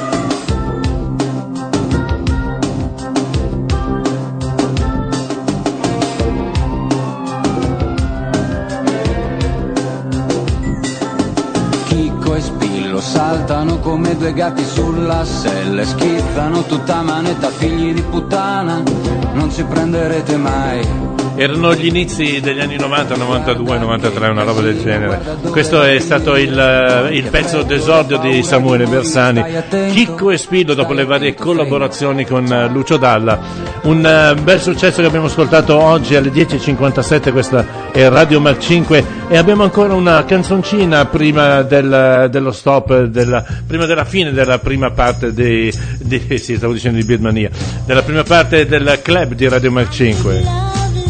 Chicco e Spillo saltano come due gatti sulla sella, schizzano tutta manetta, figli di puttana, non ci prenderete mai. Erano gli inizi degli anni 90, 92, 93, una roba del genere. Questo è stato il pezzo d'esordio di Samuele Bersani, Chicco e Spillo, dopo le varie collaborazioni con Lucio Dalla. Un bel successo che abbiamo ascoltato oggi alle 10.57, questa è Radio Mac 5 e abbiamo ancora una canzoncina prima dello stop, prima della fine della prima parte stavo dicendo di Beatmania, della prima parte del club di Radio Mac 5.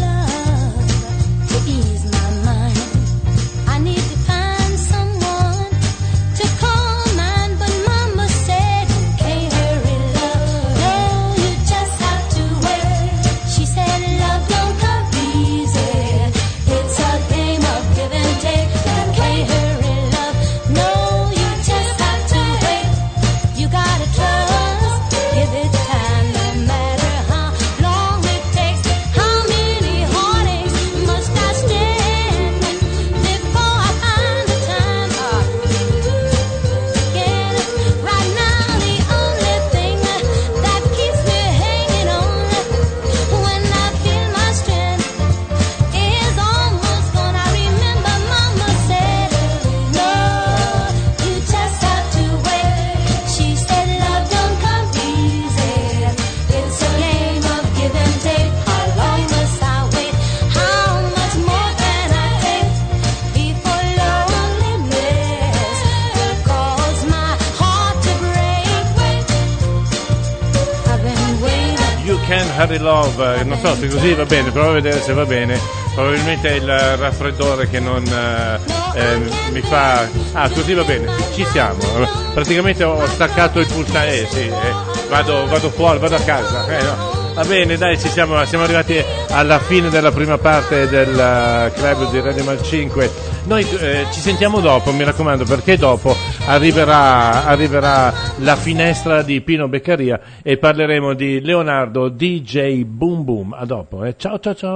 Harry Love, non so se così va bene, provo a vedere se va bene. Probabilmente è il raffreddore che non mi fa. Ah, così va bene, ci siamo. Praticamente ho staccato il pulsante, vado fuori, vado a casa. No. Va bene, dai, siamo arrivati alla fine della prima parte del club di Radio Mal 5. Noi ci sentiamo dopo, mi raccomando, perché dopo arriverà la finestra di Pino Beccaria e parleremo di Leonardo DJ Boom Boom. A dopo, ciao.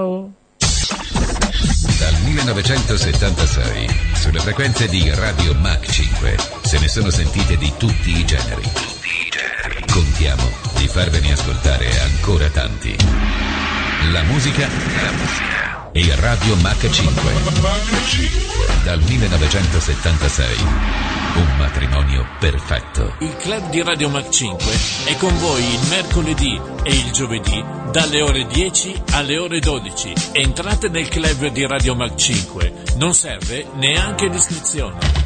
Dal 1976 sulle frequenze di Radio Mac 5 se ne sono sentite di tutti i generi. Contiamo di farvene ascoltare ancora tanti. La musica e Radio Mac 5. Dal 1976 un matrimonio perfetto. Il club di Radio Mac 5 è con voi il mercoledì e il giovedì dalle ore 10 alle ore 12. Entrate nel club di Radio Mac 5, non serve neanche l'iscrizione.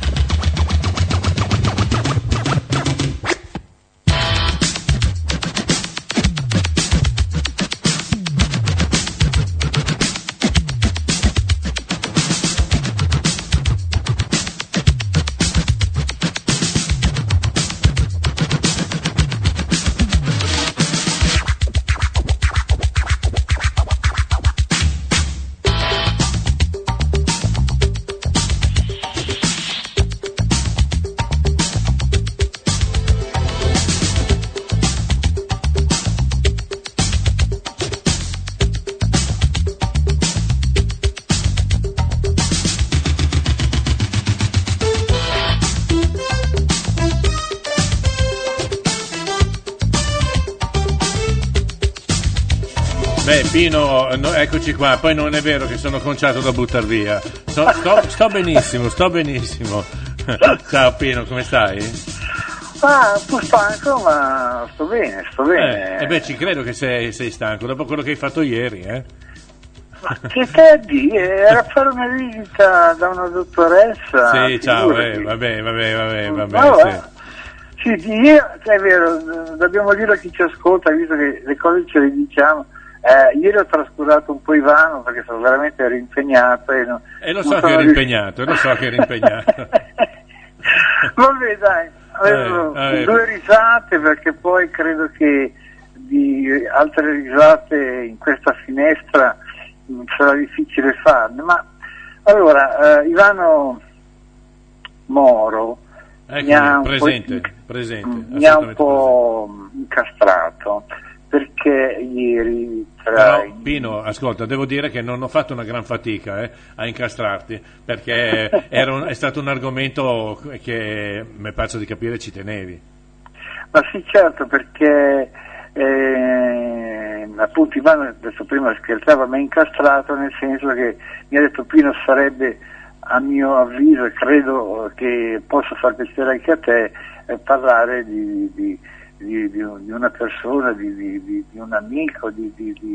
Beh, Pino, eccoci qua, poi non è vero che sono conciato da buttar via. Sto benissimo. Ciao Pino, come stai? Un po' stanco, ma sto bene. Beh, ci credo che sei stanco, dopo quello che hai fatto ieri, Ma che stai a dire? Era a fare una visita da una dottoressa. Sì, ciao, figurati. vabbè. Sì, io, è vero, dobbiamo dire a chi ci ascolta, visto che le cose ce le diciamo. Ieri ho trascurato un po' Ivano perché sono veramente impegnato e lo so che eri impegnato. Vabbè, dai, avevo due risate, perché poi credo che di altre risate in questa finestra sarà difficile farne. Ma allora, Ivano Moro mi ha un po' incastrato, perché ieri Però, Pino, ascolta, devo dire che non ho fatto una gran fatica a incastrarti, perché è stato un argomento che mi pare di capire ci tenevi. Ma sì, certo, perché appunto Ivano adesso prima scherzava, ma è incastrato nel senso che mi ha detto: Pino, sarebbe, a mio avviso, e credo che possa far piacere anche a te, parlare di una persona, di un amico, di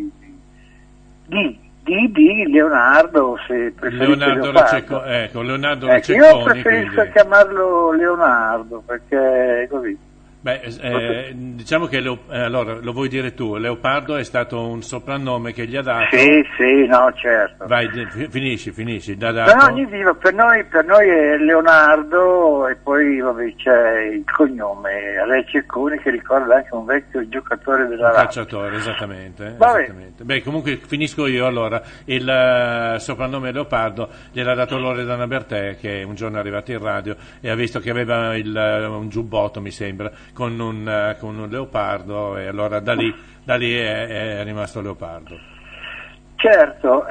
Leonardo, se preferite Leonardo Cecconi. Io preferisco quindi chiamarlo Leonardo, perché è così. Diciamo che allora lo vuoi dire tu, Leopardo è stato un soprannome che gli ha dato. Sì, no, certo. Vai, finisci, No, per noi è Leonardo, e poi vabbè, c'è il cognome Re Cecconi, che ricorda anche un vecchio giocatore della Lazio. Calciatore, esattamente. Beh, comunque finisco io allora. Il soprannome Leopardo gliel'ha dato Loredana Bertè, che un giorno è arrivata in radio e ha visto che aveva un giubbotto, mi sembra, con un leopardo, e allora da lì è rimasto Leopardo. Certo,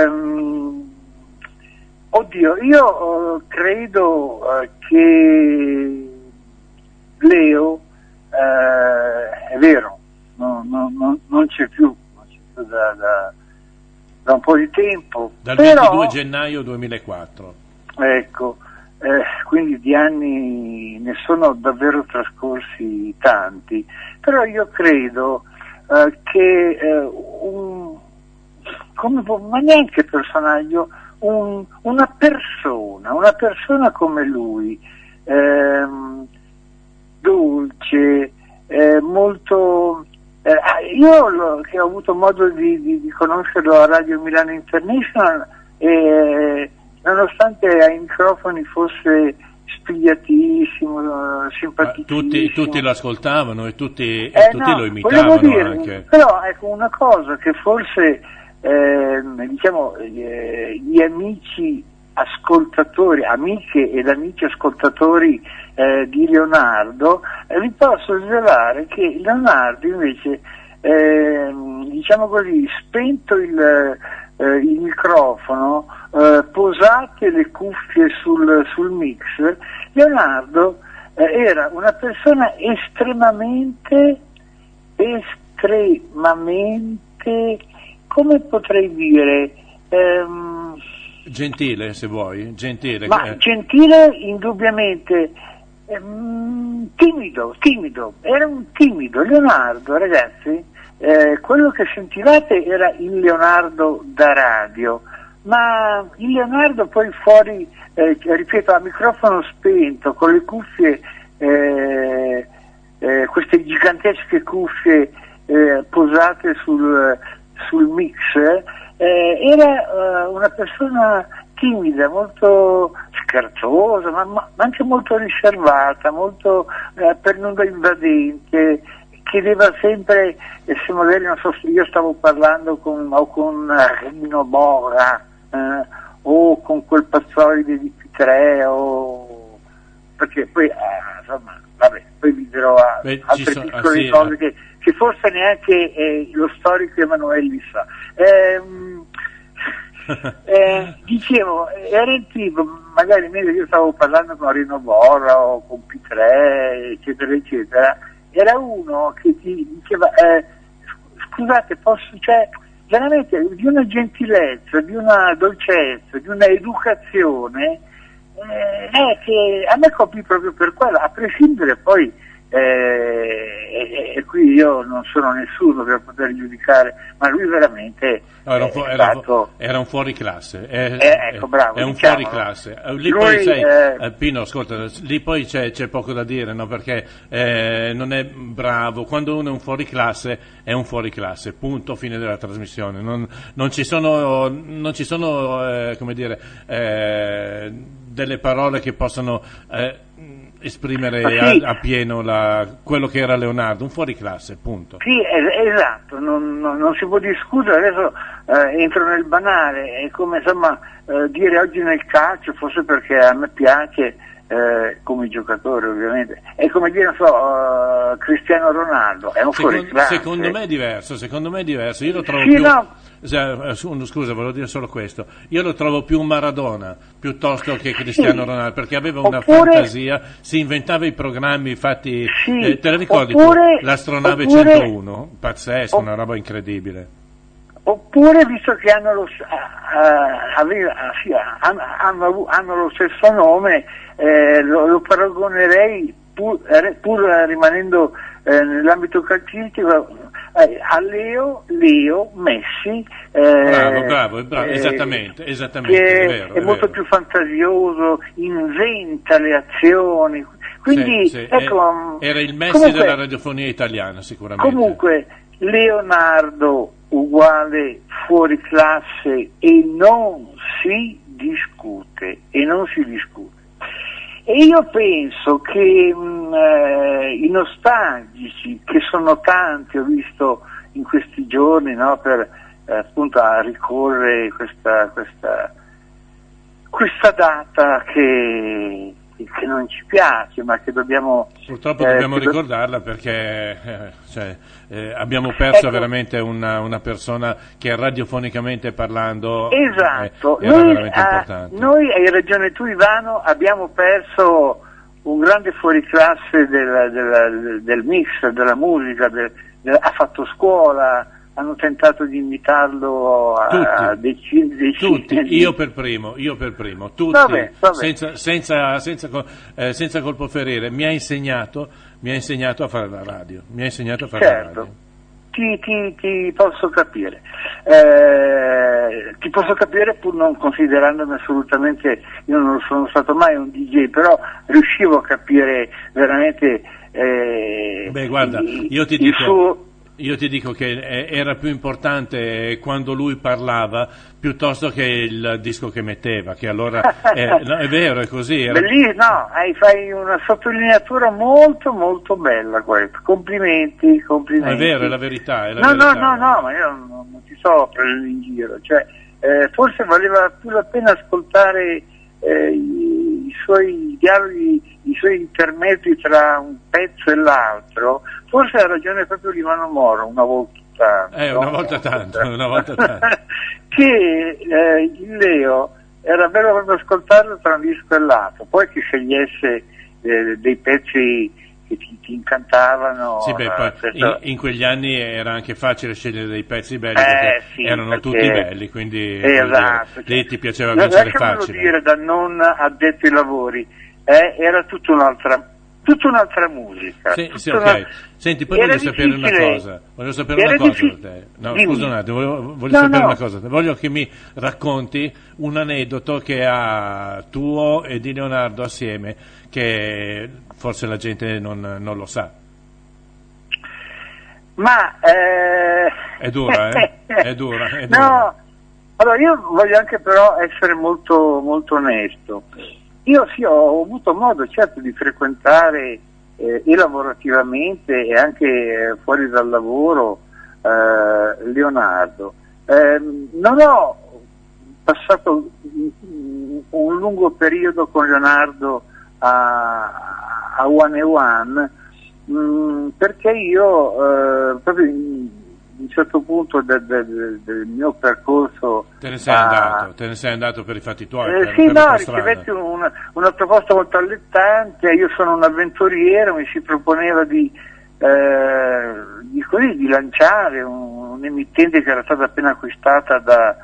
oddio, io credo che Leo è vero, non c'è più da un po' di tempo. Dal 22 gennaio 2004. Ecco. Quindi di anni ne sono davvero trascorsi tanti, però io credo che ma neanche personaggio, una persona come lui, dolce, molto. Io che ho avuto modo di conoscerlo a Radio Milano International, nonostante ai microfoni fosse spigliatissimo, simpaticissimo. Tutti lo ascoltavano e tutti lo imitavano anche. Però ecco una cosa che forse gli amici ascoltatori, amiche ed amici ascoltatori di Leonardo, vi posso svelare che Leonardo invece, spento il microfono, posate le cuffie sul mixer, Leonardo era una persona estremamente, come potrei dire, gentile, se vuoi, gentile. Ma gentile indubbiamente, timido, era un timido. Leonardo, ragazzi, quello che sentivate era il Leonardo da radio, ma il Leonardo poi fuori, ripeto, a microfono spento, con le cuffie, queste gigantesche cuffie posate sul mixer, era una persona timida, molto scherzosa, ma anche molto riservata, molto per nulla invadente. Chiedeva sempre se magari, non so, se io stavo parlando con Rino Bora, o con quel pazzoide di P3, perché poi insomma, vabbè, poi vi dirò altre piccole cose che forse neanche lo storico Emanuele sa. Dicevo, era il tipo, magari mentre io stavo parlando con Rino Bora o con P3, eccetera eccetera, era uno che ti diceva scusate, veramente di una gentilezza, di una dolcezza, di una educazione, che a me colpì proprio per quello, a prescindere poi, e qui io non sono nessuno per poter giudicare, ma lui veramente era un fuoriclasse, ecco, bravo, è un diciamo, fuoriclasse. Lì lui, poi Pino, ascolta, lì poi c'è poco da dire, no? Perché non è bravo. Quando uno è un fuoriclasse, è un fuoriclasse, punto, fine della trasmissione. Non ci sono come dire, delle parole che possano esprimere a pieno quello che era Leonardo, un fuoriclasse, punto. Sì, esatto, non si può discutere. Adesso entro nel banale, è come insomma dire oggi nel calcio, forse perché a me piace come giocatore ovviamente, è come dire, non so, Cristiano Ronaldo, è un fuoriclasse. Secondo me è diverso, io lo trovo scusa, volevo dire solo questo, io lo trovo più Maradona piuttosto che Cristiano Ronaldo, perché aveva una fantasia, si inventava i programmi fatti, te ne ricordi l'astronave 101, pazzesco, una roba incredibile. Oppure, visto che hanno lo stesso nome, lo paragonerei, pur rimanendo nell'ambito calcistico, a Leo Messi. Bravo, esattamente, che è molto più fantasioso, inventa le azioni. Quindi, ecco, era il Messi della radiofonia italiana, sicuramente. Comunque, Leonardo uguale fuori classe, e non si discute. E io penso che i nostalgici, che sono tanti, ho visto in questi giorni, no, per appunto a ricorrere questa data che non ci piace, ma che dobbiamo ricordarla, perché abbiamo perso veramente una persona che radiofonicamente parlando era veramente importante. Noi, hai ragione tu Ivano, abbiamo perso un grande fuoriclasse del mix, della musica, ha fatto scuola, hanno tentato di imitarlo a decine tutti, io per primo, tutti, vabbè. senza colpo ferire, mi ha insegnato a fare la radio, Certo. la radio. Ti posso capire, pur non considerandomi assolutamente, io non sono stato mai un DJ, però riuscivo a capire veramente guarda, io ti dico che era più importante quando lui parlava piuttosto che il disco che metteva, che allora no, è vero, è così. Bellissimo, fai una sottolineatura molto molto bella questa. Complimenti. È vero, è la verità. No, ma io non ti sto prendendo in giro, cioè forse valeva più la pena ascoltare i suoi dialoghi, i suoi intermezzi tra un pezzo e l'altro. Forse ha ragione proprio Ivano Moro, una volta tanto. Una volta tanto. Che il Leo era bello proprio ascoltarlo tra un disco e l'altro, poi che scegliesse dei pezzi che ti incantavano. Sì, poi in quegli anni era anche facile scegliere dei pezzi belli, perché erano tutti belli, quindi esatto, lì ti piaceva vincere facile. Dire, da non addetto ai lavori, era tutta un'altra musica. Sì, ok. Senti, poi voglio sapere una cosa da te. No, scusa un attimo, voglio sapere una cosa. Voglio che mi racconti un aneddoto che ha tuo e di Leonardo assieme, che forse la gente non lo sa. Ma è dura, è dura. No, allora io voglio anche però essere molto molto onesto. Io sì, ho avuto modo certo di frequentare e lavorativamente e anche fuori dal lavoro Leonardo. Non ho passato un lungo periodo con Leonardo a One and One, perché io proprio in un certo punto del mio percorso te ne sei andato per i fatti tuoi. Ricevetti una proposta molto allettante. Io sono un avventuriero, mi si proponeva di di lanciare un'emittente che era stata appena acquistata da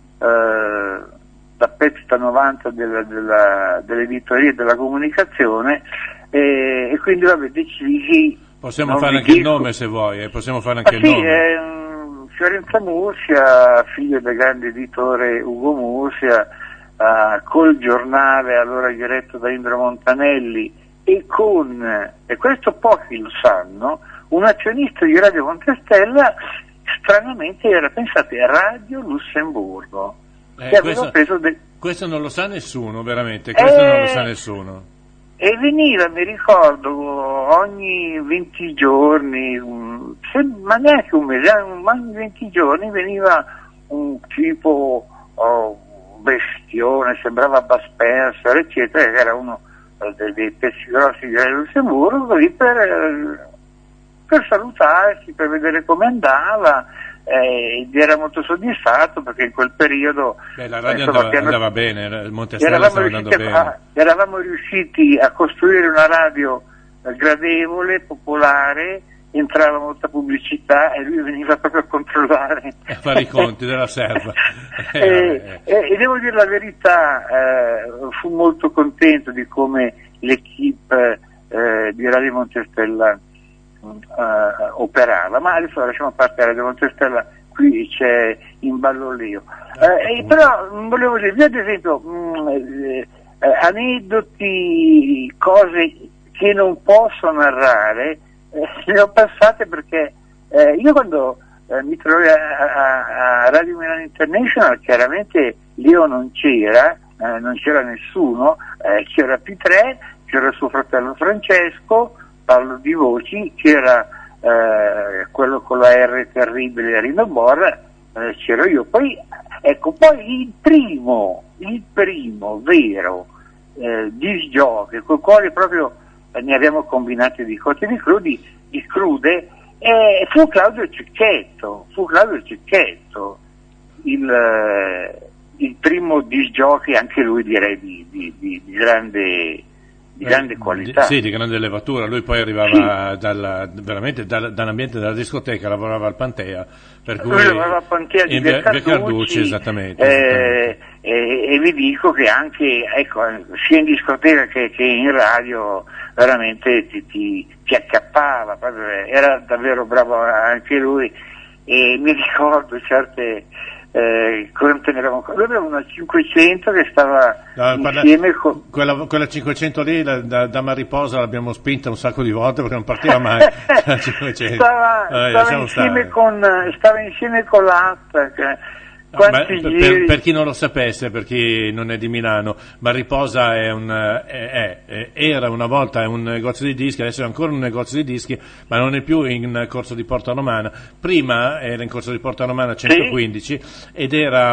Pezza 90 dell'editoria e della comunicazione, e quindi vabbè, decisi. Possiamo fare anche il nome se vuoi, possiamo fare anche il nome. Fiorenza Mursia, figlio del grande editore Ugo Mursia, col giornale allora diretto da Indro Montanelli e questo pochi lo sanno, un azionista di Radio Montestella stranamente era, pensate, Radio Lussemburgo. Questo non lo sa nessuno, veramente, questo non lo sa nessuno. E veniva, mi ricordo, ogni 20 giorni, ma neanche un mese, ogni 20 giorni veniva un tipo bestione, sembrava Bud Spencer, eccetera, che era uno dei pezzi grossi di Lussemburgo, lì per salutarsi, per vedere come andava, ed era molto soddisfatto perché in quel periodo la radio andava bene, il Montestella stava andando bene. Eravamo riusciti a costruire una radio gradevole, popolare, entrava molta pubblicità e lui veniva proprio a controllare a fare i conti della serva. E devo dire la verità, fu molto contento di come l'equipe di Radio Montestella operava, ma adesso lasciamo parte Radio Montestella, qui c'è in ballo Leo. Però volevo dire, ad esempio, aneddoti, cose che non posso narrare, le ho passate perché io quando mi trovai a Radio Milano International, chiaramente Leo non c'era nessuno, c'era P3, c'era suo fratello Francesco, parlo di voci, c'era quello con la R terribile, Rino Borra, c'ero io. Poi il primo vero disc jockey col quale proprio ne abbiamo combinate di cotte di crude, fu Claudio Cecchetto, il primo disc jockey, anche lui direi di grande qualità. Sì, di grande levatura. Lui poi arrivava veramente dall'ambiente della discoteca, lavorava al Pantea, per cui lui lavorava al Pantea di Via Carducci, esattamente. E vi dico che anche, sia in discoteca che in radio, veramente ti accappava, era davvero bravo anche lui, e mi ricordo certe noi avevamo una 500 che stava insieme con quella 500 lì da Mariposa l'abbiamo spinta un sacco di volte perché non partiva mai. stava insieme con l'Attack. Per chi non lo sapesse, per chi non è di Milano, Mariposa era una volta un negozio di dischi, adesso è ancora un negozio di dischi, ma non è più in Corso di Porta Romana. Prima era in Corso di Porta Romana 115 ed era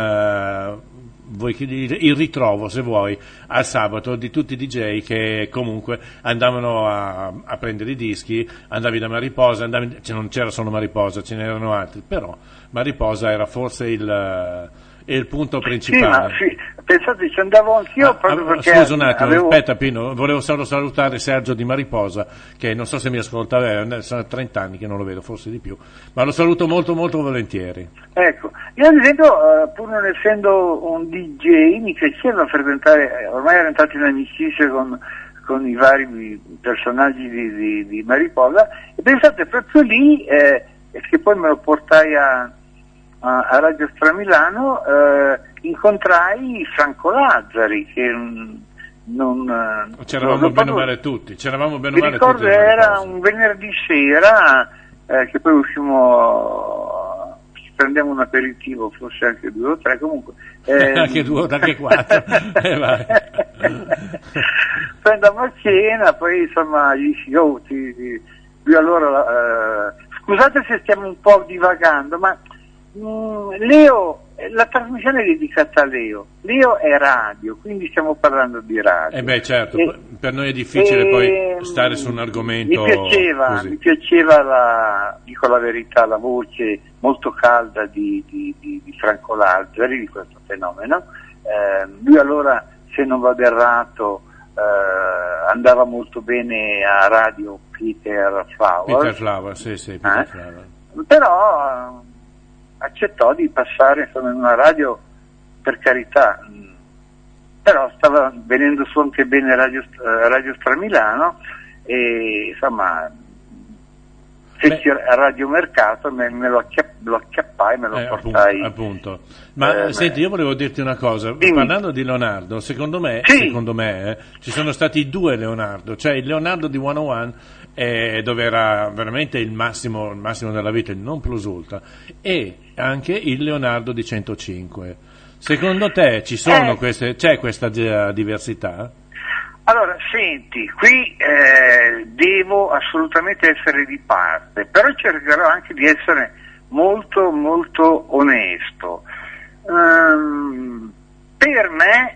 il ritrovo, se vuoi, al sabato di tutti i DJ che comunque andavano a prendere i dischi. Andavi da Mariposa, non c'era solo Mariposa, ce n'erano altri, però Mariposa era forse il punto principale. Pensate, ci andavo anch'io proprio perché scusa un attimo, aspetta Pino, volevo solo salutare Sergio di Mariposa, che non so se mi ascolta, sono 30 anni che non lo vedo, forse di più, ma lo saluto molto molto volentieri. Ecco, io ad esempio, pur non essendo un DJ, mi piaceva frequentare, ormai ero entrato in amicizia con i vari personaggi di Mariposa, e pensate, proprio lì, che poi me lo portai a Radio Stramilano, incontrai Franco Lazzari, che c'eravamo bene o male tutti, mi ricordo era un venerdì sera, che poi uscimmo, ci prendiamo un aperitivo, forse anche 2 o 3, comunque anche 2 anche 4 vai. Poi andammo a cena, poi insomma gli dici lui allora scusate se stiamo un po' divagando, ma Leo, la trasmissione è dedicata a Leo è radio, quindi stiamo parlando di radio. Certo, per noi è difficile poi stare su un argomento mi piaceva dico la verità, la voce molto calda di Franco Lazzari, di questo fenomeno. Lui allora, se non vado errato, andava molto bene a Radio Peter Flowers. Peter Flowers, sì, Peter Flowers. Però accettò di passare insomma, in una radio, per carità, però stava venendo su anche bene Radio Stramilano e insomma feci a Radio Mercato, me lo acchiappai, me lo portai. Appunto. Ma senti, io volevo dirti una cosa, parlando di Leonardo, secondo me ci sono stati due Leonardo, cioè il Leonardo di 101 dove era veramente il massimo della vita, il non plus ultra, e anche il Leonardo di 105. Secondo te c'è questa diversità? Allora, senti, qui devo assolutamente essere di parte, però cercherò anche di essere molto molto onesto. Per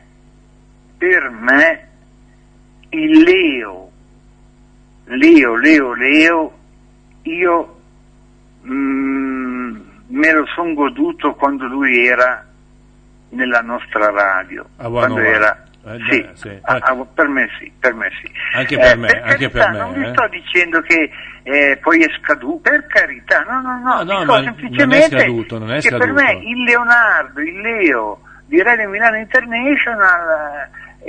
me il Leo, io me lo son goduto quando lui era nella nostra radio, quando era per me sì. Anche per me, anche per me. Non vi sto dicendo che poi è scaduto, per carità, no, dico semplicemente non è che per me il Leonardo, il Leo di Radio Milano International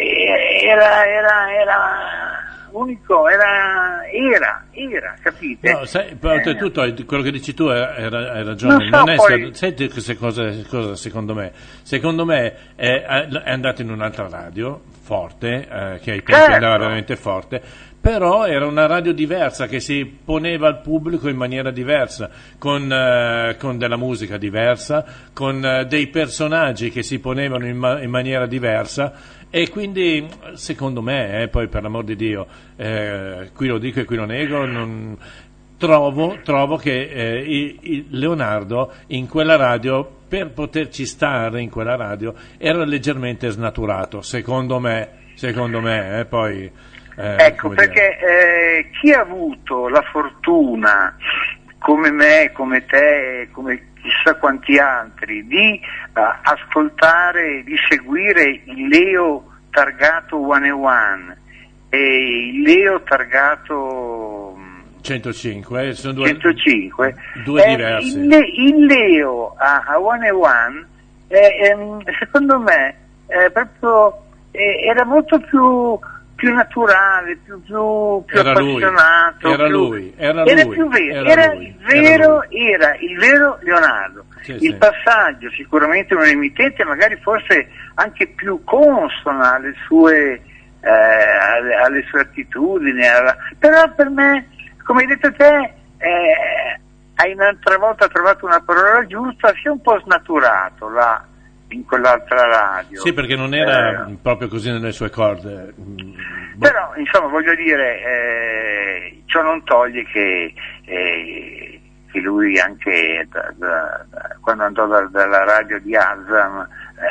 era unico, era, capite? No, sai, oltretutto quello che dici tu hai ragione, non è senti cosa secondo me? Secondo me è andato in un'altra radio forte, che ai tempi andava veramente forte, però era una radio diversa che si poneva al pubblico in maniera diversa, con della musica diversa, con dei personaggi che si ponevano in maniera diversa. E quindi, secondo me, poi per l'amor di Dio, qui lo dico e qui lo nego, trovo che il Leonardo in quella radio, per poterci stare in quella radio, era leggermente snaturato, secondo me, poi... ecco, perché chi ha avuto la fortuna, come me, come te, come chissà quanti altri, di ascoltare, di seguire il Leo targato 101 e il Leo targato 105, sono due diversi. Il Leo a 101 secondo me proprio era molto più naturale, più appassionato, era più vero, era il vero Leonardo. Il passaggio sicuramente un emittente magari forse anche più consona alle sue attitudini, però per me, come hai detto te, hai un'altra volta trovato una parola giusta, si è un po' snaturato là in quell'altra radio. Sì, perché non era proprio così nelle sue corde. Però, insomma, voglio dire, ciò non toglie che lui anche quando andò dalla radio di Azam...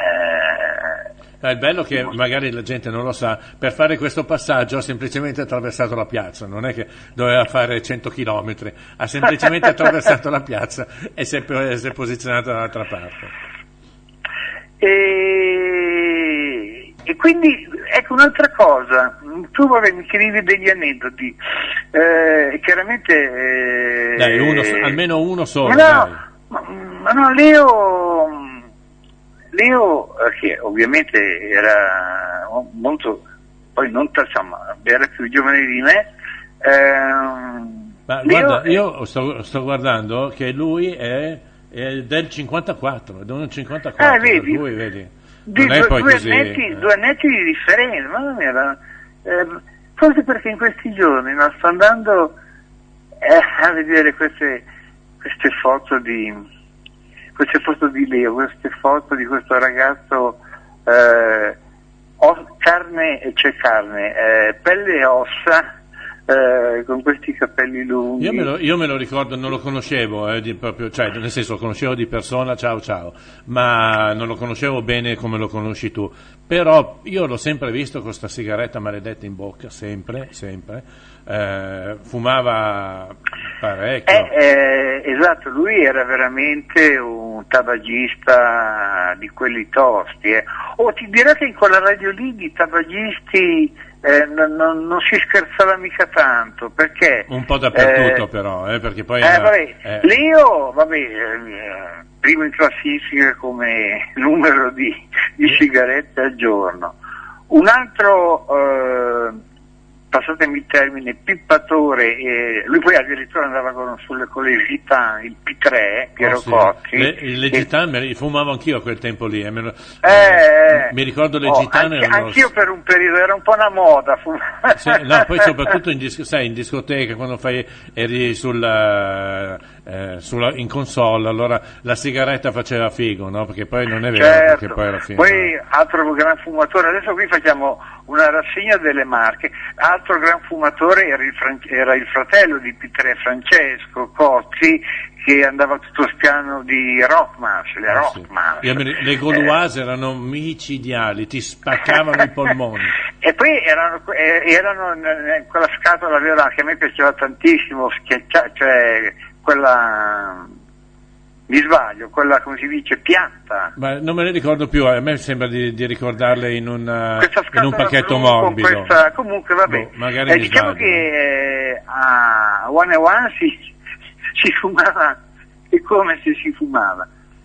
È bello che magari la gente non lo sa, per fare questo passaggio ha semplicemente attraversato la piazza, non è che doveva fare 100 chilometri, ha semplicemente attraversato la piazza e si è posizionato dall'altra parte. E quindi ecco un'altra cosa, tu mi chiedevi degli aneddoti, chiaramente dai, almeno uno solo, ma no, Leo che ovviamente era molto, poi non insomma, era più giovane di me, ma guarda, io sto guardando che lui è del 54, è un 54, vedi? Lui, vedi? Non è poi così. Due annetti di differenza, mamma mia, forse perché in questi giorni sto andando a vedere queste foto di Leo, queste foto di questo ragazzo, c'è carne, pelle e ossa, con questi capelli lunghi. Io me lo ricordo, non lo conoscevo, proprio, cioè, nel senso lo conoscevo di persona, ciao, ma non lo conoscevo bene come lo conosci tu. Però io l'ho sempre visto con sta sigaretta maledetta in bocca, sempre. Fumava parecchio. Esatto, lui era veramente un tabagista di quelli tosti. Ti dirò che in quella radio lì di tabagisti non si scherzava mica tanto, perché un po' dappertutto però, perché poi Leo, primo in classifica come numero di sigarette al giorno. Un altro, passatemi il termine, pippatore, lui poi addirittura andava con le gitane, il P3, Piero Cozzi. Le gitane, fumavo anch'io a quel tempo lì. Mi ricordo le gitane. Anch'io per un periodo, era un po' una moda fumare. No, poi soprattutto in discoteca, quando eri in console, allora la sigaretta faceva figo, no? Perché poi non è vero, certo. Perché poi alla fine... Poi altro gran fumatore, adesso qui facciamo una rassegna delle marche. Altro gran fumatore era il fratello di P3, Francesco Cozzi, che andava tutto spiano di Rockmans, le Rockmans. Le Gauloise erano micidiali, ti spaccavano i polmoni. E poi erano in quella scatola vera che a me piaceva tantissimo, cioè quella, mi sbaglio, quella come si dice, piatta. Ma non me ne ricordo più, a me sembra di ricordarle in un pacchetto morbido. Comunque vabbè, magari diciamo che a One and One si fumava, e come se si fumava.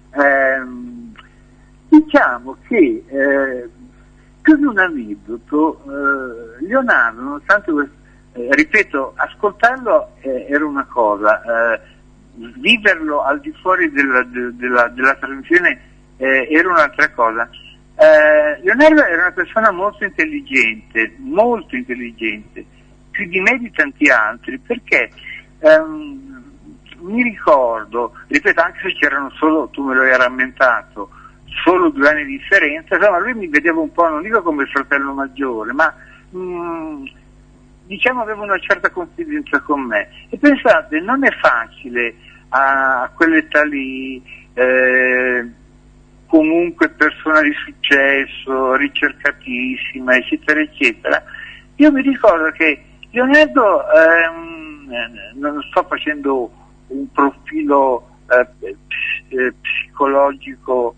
Diciamo che più di un aneddoto, Leonardo, nonostante ripeto, ascoltarlo era una cosa, viverlo al di fuori della trasmissione era un'altra cosa. Leonardo era una persona molto intelligente, più di me e di tanti altri, perché mi ricordo, ripeto, anche se c'erano solo, tu me lo hai rammentato, solo 2 anni di differenza, insomma lui mi vedeva un po', non dico come il fratello maggiore, ma diciamo aveva una certa confidenza con me. E pensate, non è facile a quell'età lì, comunque persona di successo, ricercatissima, eccetera eccetera. Io mi ricordo che Leonardo, non sto facendo un profilo psicologico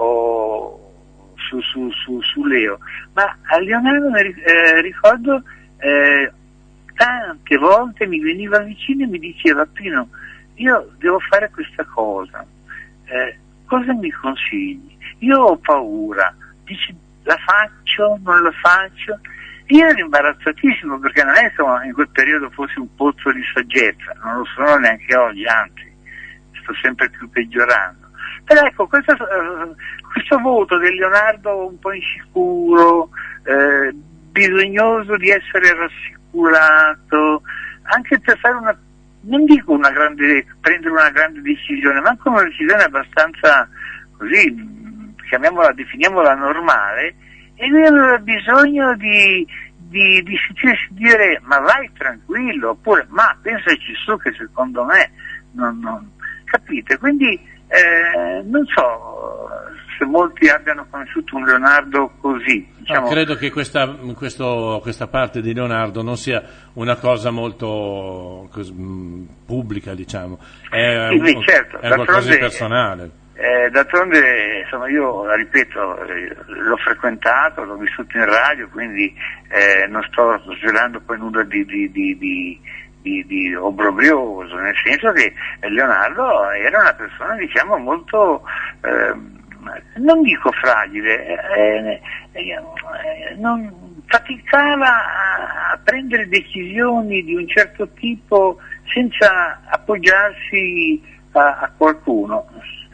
su Leo, ma a Leonardo ricordo tante volte mi veniva vicino e mi diceva: Pino, io devo fare questa cosa, cosa mi consigli? Io ho paura, dici, la faccio, non la faccio? Io ero imbarazzatissimo, perché non è che in quel periodo fossi un pozzo di saggezza, non lo sono neanche oggi, anzi sto sempre più peggiorando. Però ecco, questo voto del Leonardo un po' insicuro, bisognoso di essere rassicurato, anche per fare non dico prendere una grande decisione, ma anche una decisione abbastanza così, definiamola normale, e lui aveva bisogno di sentirsi dire: ma vai tranquillo, oppure ma pensaci su che secondo me non capite? Quindi non so se molti abbiano conosciuto un Leonardo così, diciamo. Credo che questa parte di Leonardo non sia una cosa molto pubblica, diciamo, è qualcosa di personale. D'altronde, insomma, io ripeto, l'ho frequentato, l'ho vissuto in radio, quindi non sto svelando poi nulla di obbrobrioso, nel senso che Leonardo era una persona, diciamo, molto, non dico fragile, non faticava a prendere decisioni di un certo tipo senza appoggiarsi a qualcuno.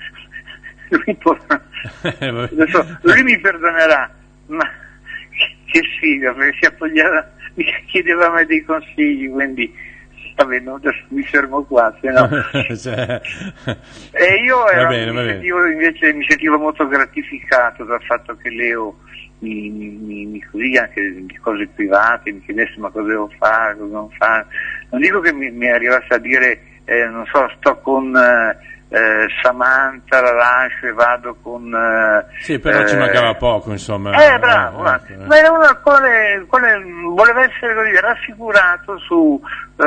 Adesso lui mi perdonerà, ma che sfiga, perché si appoggiava, mi chiedeva a me dei consigli, quindi vabbè, no, adesso mi fermo qua, se no. E io invece mi sentivo molto gratificato dal fatto che Leo mi così, anche di cose private, mi chiedesse ma cosa devo fare, cosa non fare. Non dico che mi arrivasse a dire non so, sto con Samantha, la lascio e vado con sì, però ci mancava poco, insomma. Bravo, ma era uno al quale voleva essere così rassicurato su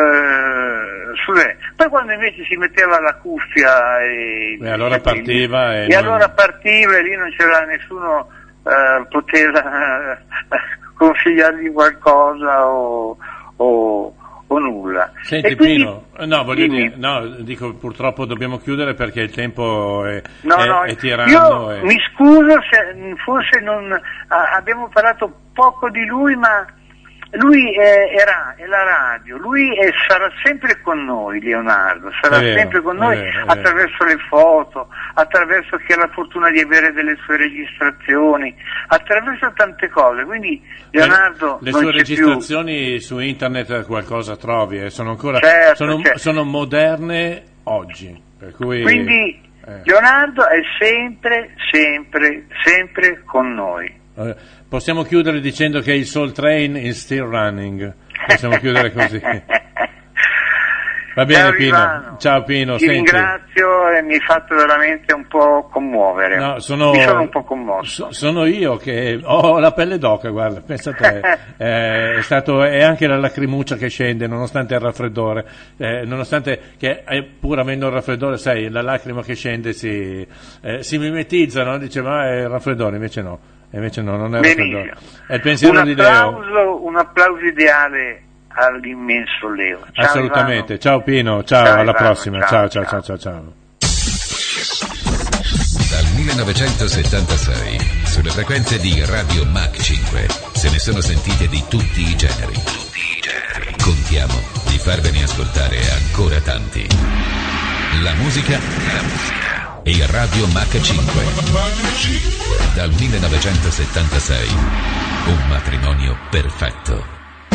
lei. Poi quando invece si metteva la cuffia e allora partiva allora partiva, e lì non c'era nessuno poteva consigliargli qualcosa o nulla. Senti, E quindi, Pino, no, voglio dimmi. dire, no, dico purtroppo dobbiamo chiudere perché il tempo è No, tiranno. io mi scuso se forse non abbiamo parlato poco di lui, ma lui è la radio, lui sarà sempre con noi, Leonardo, sarà È vero, sempre con noi è vero. attraverso le foto, attraverso chi ha la fortuna di avere delle sue registrazioni, attraverso tante cose, quindi Leonardo le non sue c'è registrazioni su internet qualcosa trovi, sono ancora Certo, certo. sono moderne oggi, per cui quindi Leonardo è sempre con noi. possiamo chiudere dicendo che il Soul Train is still running. Possiamo chiudere così. Va bene, Ciao, Pino. Ivano. Ciao Pino, Ti senti. ringrazio e mi hai fatto veramente un po' commuovere. No, Mi sono un po' commosso. Sono io che ho la pelle d'oca, guarda, pensa a te. È anche la lacrimuccia che scende nonostante il raffreddore, nonostante che pur avendo il raffreddore, sai, la lacrima che scende si mimetizza, no? Dice ma è il raffreddore, invece no, non è il Benissimo. raffreddore. È il pensiero di Leo. Un applauso ideale all'immenso Leo. Ciao, Assolutamente. Ivano. Ciao Pino, ciao, Ciao, alla Ivano, prossima. ciao, Ciao. Dal 1976 sulle frequenze di Radio Mach 5 se ne sono sentite di tutti i generi. Contiamo di farvene ascoltare ancora tanti. La musica e Radio Mach 5. Dal 1976 un matrimonio perfetto.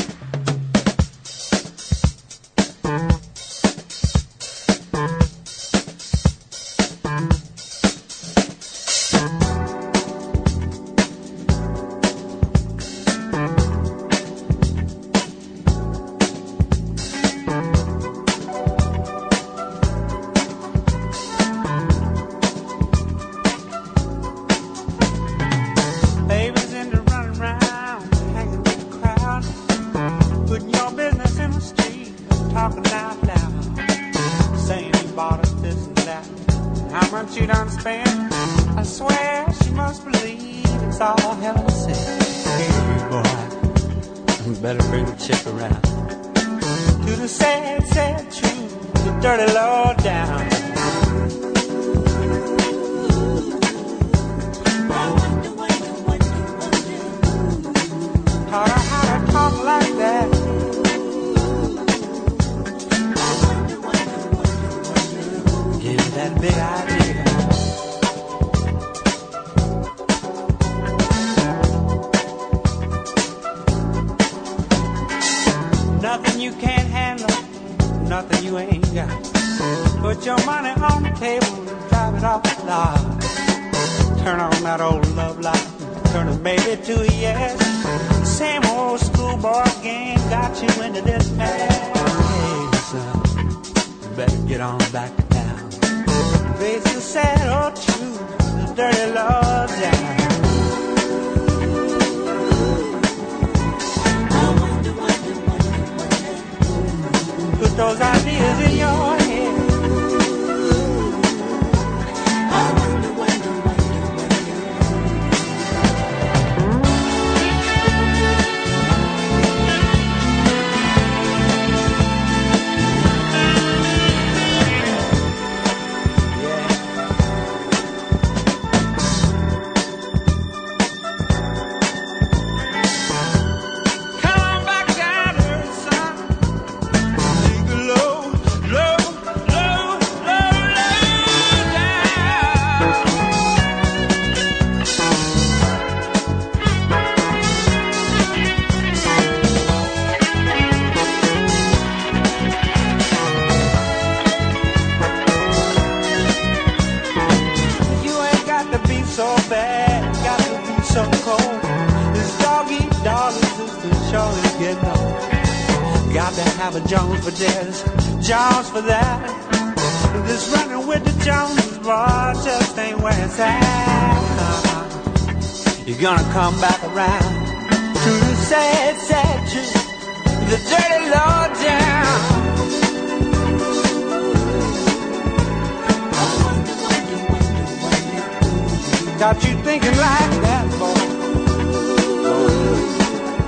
Babies into running around, hanging with the crowd, putting your business in the street, talking out loud, saying you bought us this and that, how much you done spent. I swear she must believe it's all hell to say. Hey boy, you better bring the chick around to the sad, sad truth, the dirty low down. Taught her how to talk like that. Gave her that big idea. Nothing you can't handle, nothing you ain't got. Put your money on the table and drive it off the lot. Turn on that old love light, turn a maybe to a yes. Same old schoolboy game got you into this mess. Hey, son, you better get on back to town. Face the sad old truth, the dirty law down. Put those ideas in your head. Come back down to earth, son. Take a low, low, low, low, low down. You ain't got to be so bad, got to be so cold. This dog eat dog existence sure is getting old. Got to have a Jones for this, Jones for that. This running with the Joneses, boy, just ain't where it's at. You're gonna come back around to the sad, sad truth, the dirty low down. Got you thinking like that, boy.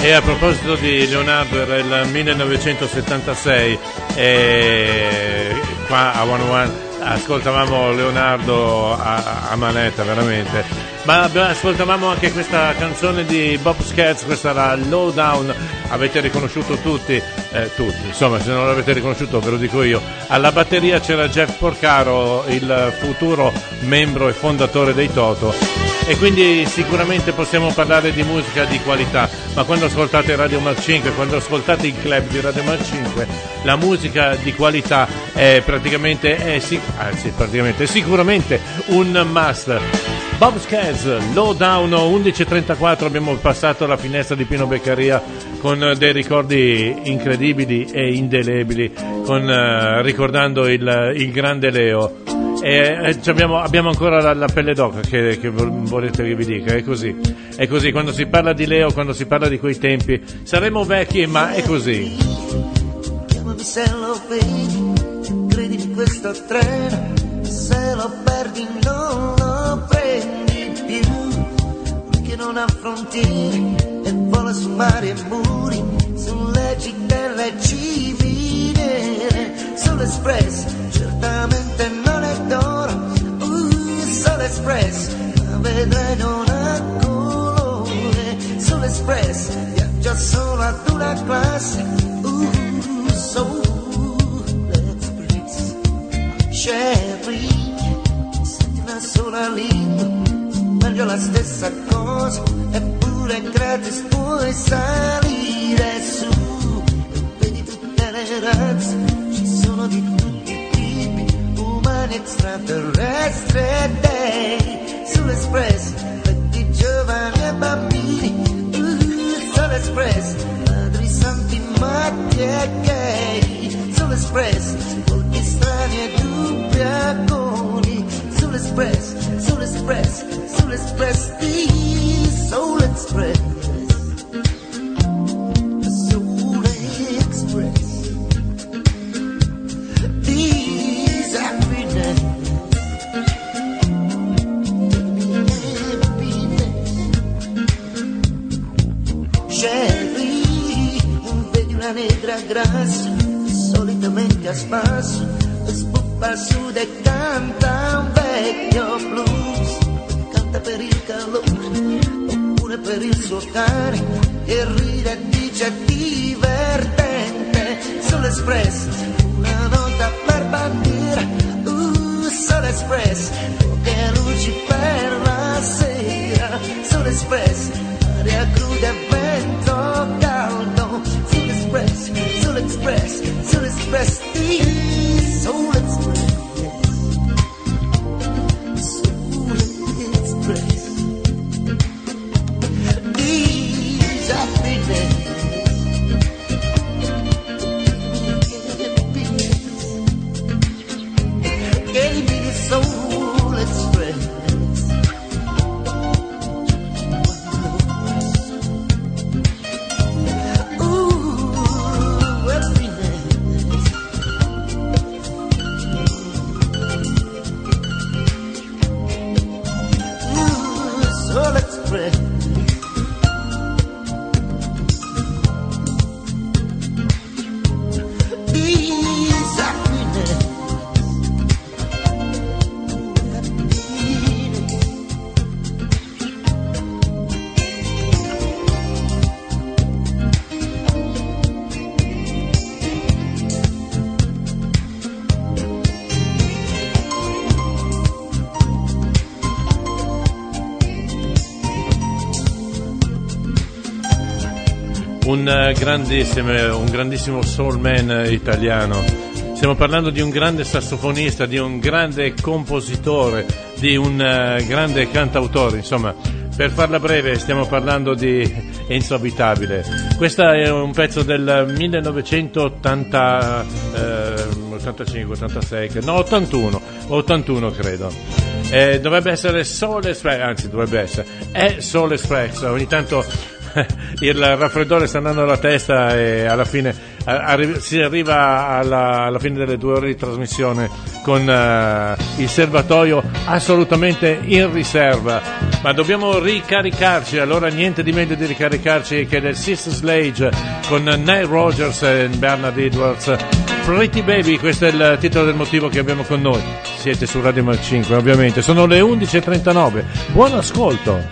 E a proposito di Leonardo, era il 1976 e qua a 101 ascoltavamo Leonardo a manetta veramente, ma ascoltavamo anche questa canzone di Bob Scaggs, questa era Low Down. Avete riconosciuto tutti, insomma, se non l'avete riconosciuto ve lo dico io. Alla batteria c'era Jeff Porcaro, il futuro membro e fondatore dei Toto, e quindi sicuramente possiamo parlare di musica di qualità, ma quando ascoltate Radio Mag 5, quando ascoltate il club di Radio Mag 5, la musica di qualità è sicuramente un must. Bob Scaggs, Low Down, 11.34, abbiamo passato la finestra di Pino Beccaria con dei ricordi incredibili e indelebili, ricordando il grande Leo. E abbiamo ancora la pelle d'oca che volete che vi dica, è così, quando si parla di Leo, quando si parla di quei tempi, saremo vecchi, ma è così. Chiamami se lo vedi, credimi questo treno, se lo perdi non lo prendi più, lui che non ha frontiere e vola su mari e muri, su leggi delle civile, sull'Express certamente non è d'oro, sull'Express la vedrai non ha colore, sull'Express viaggia solo ad una classe, sull'Express Sherry, senti una sola lingua, meglio la stessa cosa, eppure gratis puoi salire su, e vedi tutte le razze, ci sono di tutti i tipi, umani, extraterrestri e dei, sull'Express vedi giovani e bambini, sull'Express padri santi, matti e gay, sull'Express volti strani e dubbi agoni, sull'Express, sull'Express, sull'Express di Soul Express, Soul Express, these happiness, Sherry, vedi una negra grassa, solitamente a spasso, spuppa su e canta un vecchio blues, canta per il calore oppure per il suo cane, e ride e dice divertente, sull'Express una nota per bandiera, sull'Express poche luci per la sera, sull'Express aria cruda e vento caldo, sull'Express, sull'Express, sull'Express di Soul Express, Soul Express, these happiness, gave me the Soul Express. Un grandissimo soul man italiano. Stiamo parlando di un grande sassofonista, di un grande compositore, di un grande cantautore, insomma, per farla breve stiamo parlando di Enzo Abitabile. Questo è un pezzo del 1980, 85, 86, no 81 credo. Dovrebbe essere Soul Express, anzi dovrebbe essere, è Soul Express. Ogni tanto il raffreddore sta andando alla testa e alla fine si arriva alla fine delle 2 ore di trasmissione con il serbatoio assolutamente in riserva, ma dobbiamo ricaricarci, allora niente di meglio di ricaricarci che del Sister Sledge con Nile Rodgers e Bernard Edwards. Pretty Baby, questo è il titolo del motivo che abbiamo con noi. Siete su Radio Mark 5, ovviamente. Sono le 11.39. Buon ascolto.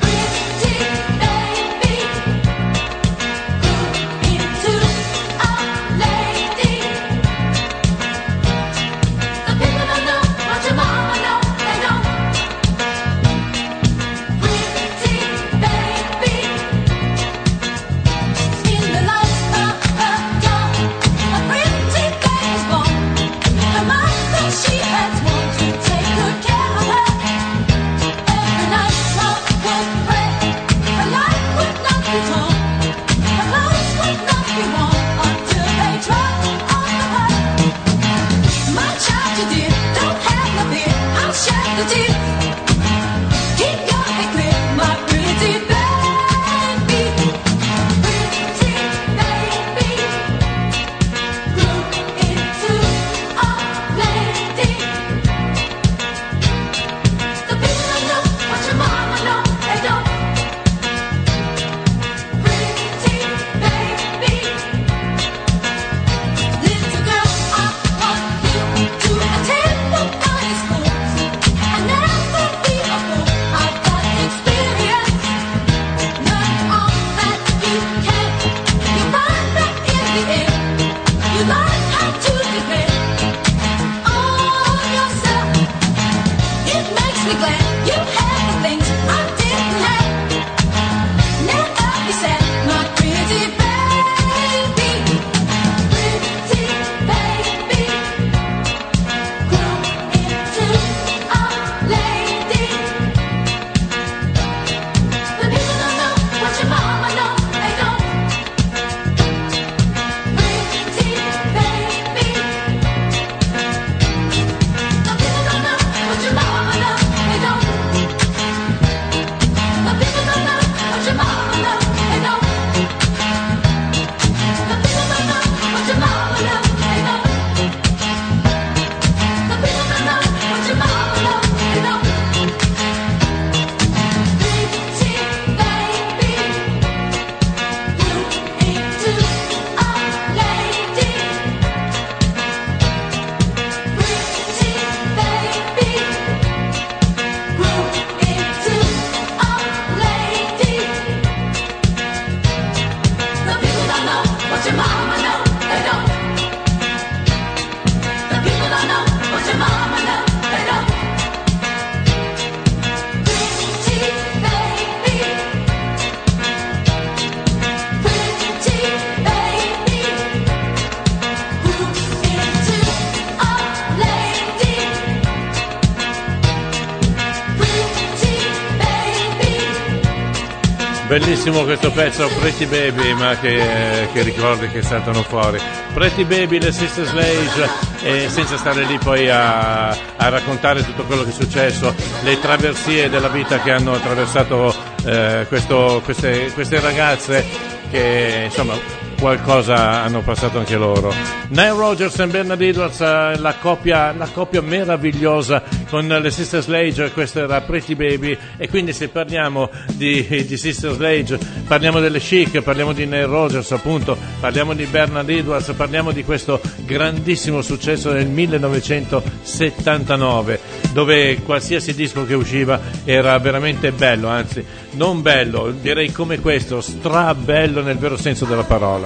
Bellissimo questo pezzo, Pretty Baby, ma che ricordi che saltano fuori. Pretty Baby, le Sister Sledge, e senza stare lì poi a raccontare tutto quello che è successo, le traversie della vita che hanno attraversato queste ragazze che insomma qualcosa hanno passato anche loro. Nile Rodgers e Bernard Edwards, la coppia meravigliosa con le Sister Sledge. Questa era Pretty Baby, e quindi se parliamo di Sister Sledge parliamo delle Chic, parliamo di Nile Rodgers, appunto, parliamo di Bernard Edwards, parliamo di questo grandissimo successo nel 1979, dove qualsiasi disco che usciva era veramente bello, anzi non bello, direi come questo, strabello nel vero senso della parola.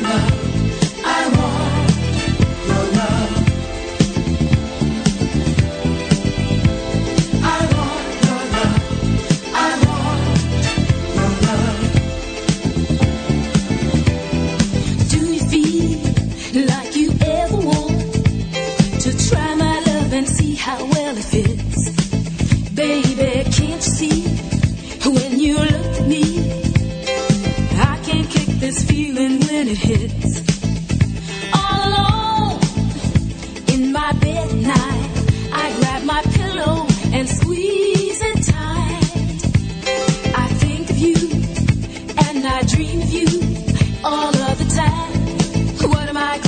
It hits all alone in my bed at night. I grab my pillow and squeeze it tight. I think of you and I dream of you all of the time. What am I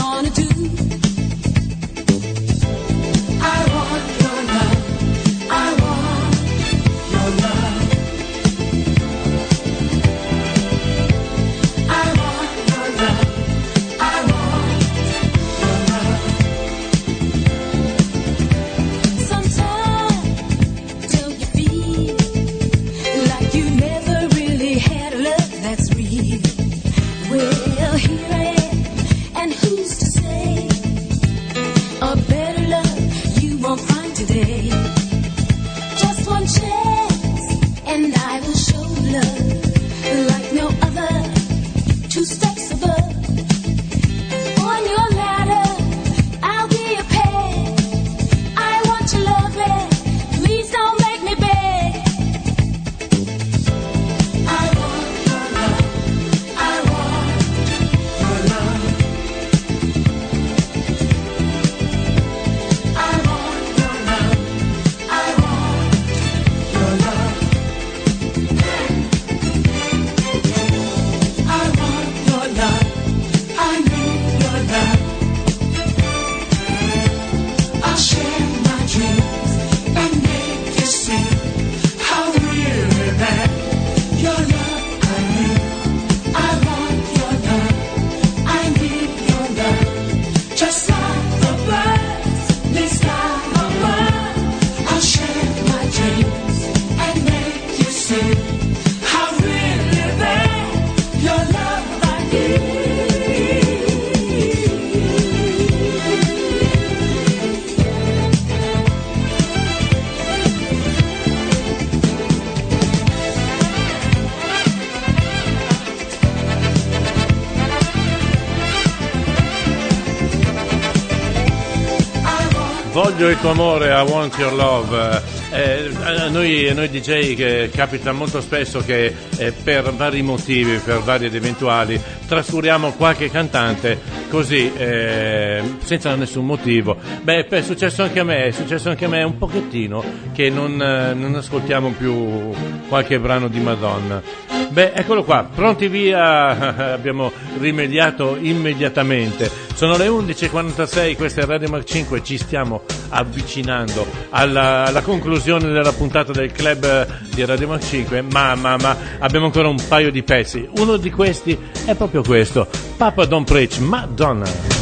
Voglio il tuo amore, I want your love. A noi DJ che capita molto spesso che per vari motivi, per vari ed eventuali, trascuriamo qualche cantante così senza nessun motivo. È successo anche a me un pochettino che non ascoltiamo più qualche brano di Madonna. Eccolo qua, pronti via, abbiamo rimediato immediatamente. Sono le 11.46, questa è Radio Mac 5, ci stiamo avvicinando alla conclusione della puntata del club di Radio Mac 5, ma abbiamo ancora un paio di pezzi. Uno di questi è proprio questo, Papa Don't Preach, Madonna.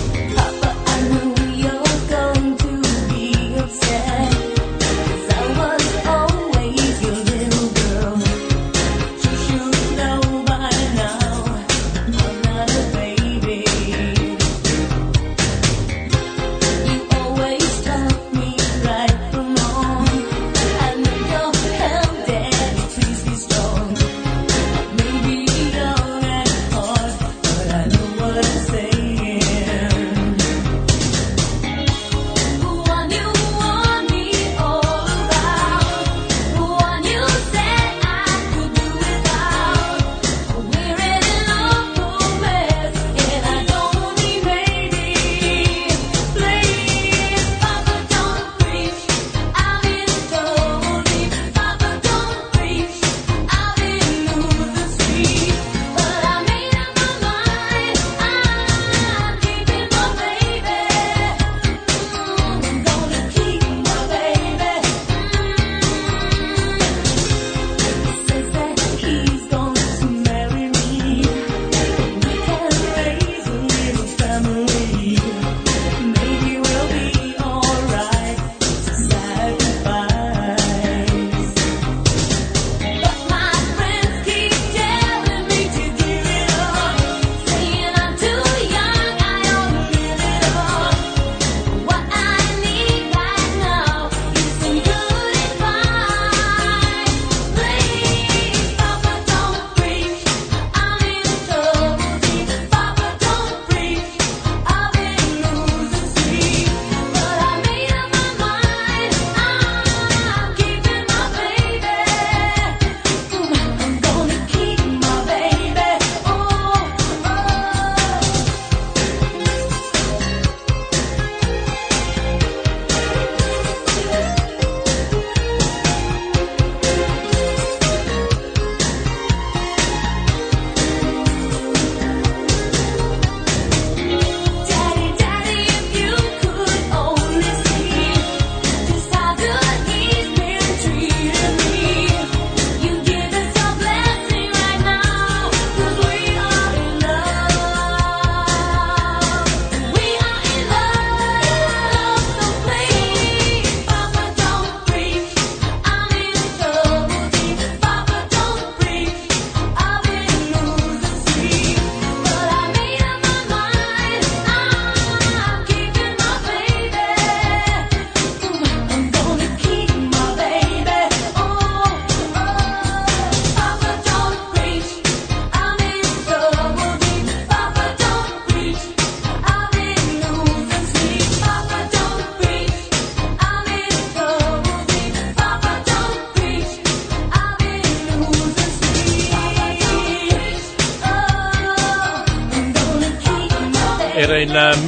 Era il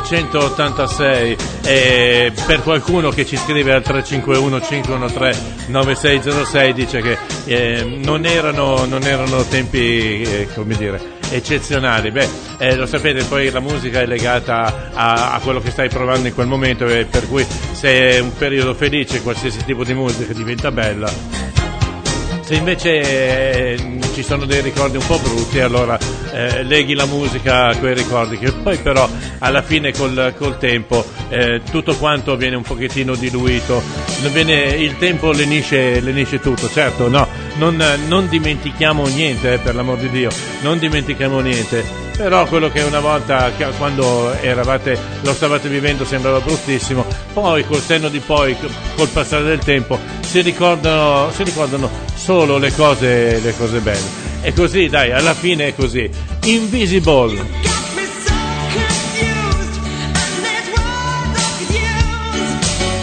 1986 e per qualcuno che ci scrive al 351 513 9606 dice che non erano tempi come dire eccezionali. Lo sapete, poi la musica è legata a quello che stai provando in quel momento, e per cui se è un periodo felice qualsiasi tipo di musica diventa bella. Se invece ci sono dei ricordi un po' brutti, allora leghi la musica a quei ricordi, che poi però alla fine col tempo tutto quanto viene un pochettino diluito, il tempo lenisce tutto. Certo, no, non dimentichiamo niente, per l'amor di Dio, non dimentichiamo niente. Però quello che una volta, quando lo stavate vivendo, sembrava bruttissimo, poi col senno di poi, col passare del tempo, si ricordano solo le cose belle. E così, dai, alla fine è così. Invisible.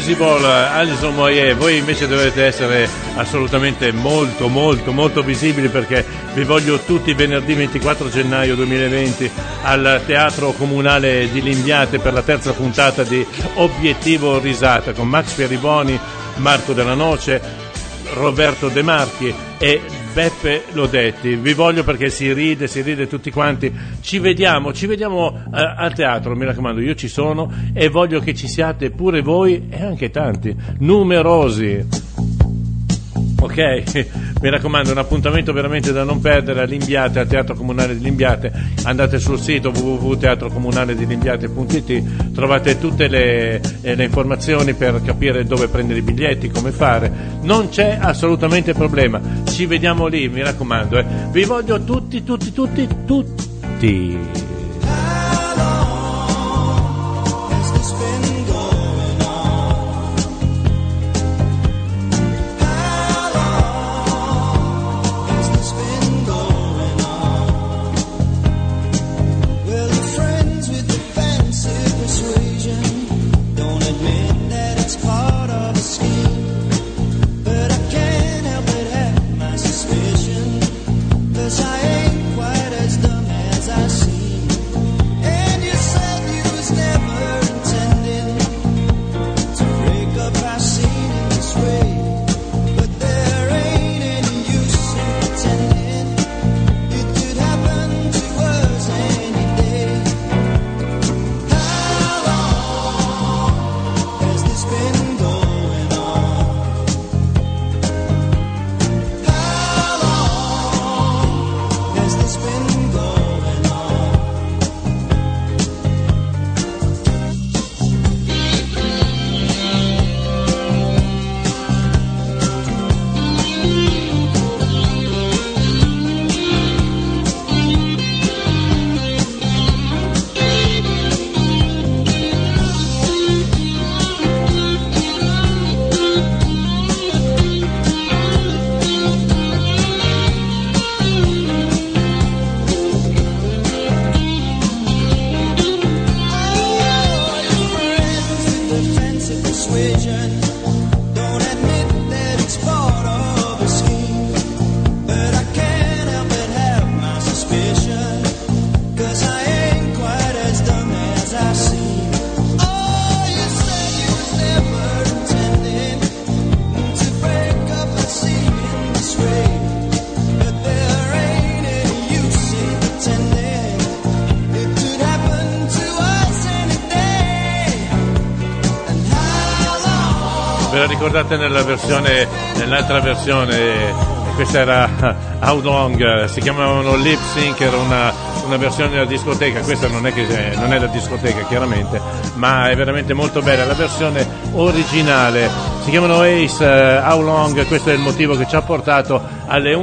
Invisible, Alison Moyet. Voi invece dovete essere assolutamente molto molto molto visibili, perché vi voglio tutti venerdì 24 gennaio 2020 al Teatro Comunale di Limbiate per la terza puntata di Obiettivo Risata con Max Pieriboni, Marco Della Noce, Roberto De Marchi e Beppe Lodetti. Vi voglio perché si ride tutti quanti. Ci vediamo al teatro, mi raccomando, io ci sono e voglio che ci siate pure voi, e anche tanti, numerosi. Ok, mi raccomando, un appuntamento veramente da non perdere a Limbiate, al Teatro Comunale di Limbiate. Andate sul sito www.teatrocomunaledilimbiate.it, trovate tutte le informazioni per capire dove prendere i biglietti, come fare. Non c'è assolutamente problema, ci vediamo lì, mi raccomando. Vi voglio tutti. Ricordate nell'altra versione, questa era How Long, si chiamavano Lip Sync, era una versione della discoteca. Questa non è la discoteca chiaramente, ma è veramente molto bella la versione originale. Si chiamano Ace, How Long. Questo è il motivo che ci ha portato alle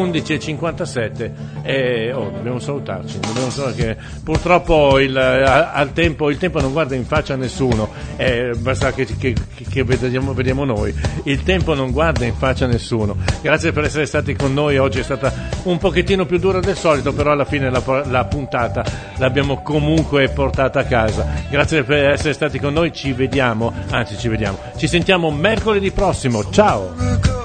11:57 e dobbiamo salutarci, che purtroppo il tempo non guarda in faccia a nessuno, basta che vediamo noi. Il tempo non guarda in faccia a nessuno. Grazie per essere stati con noi. Oggi è stata un pochettino più dura del solito, però alla fine la puntata l'abbiamo comunque portata a casa. Grazie per essere stati con noi. Ci sentiamo mercoledì prossimo. Ciao.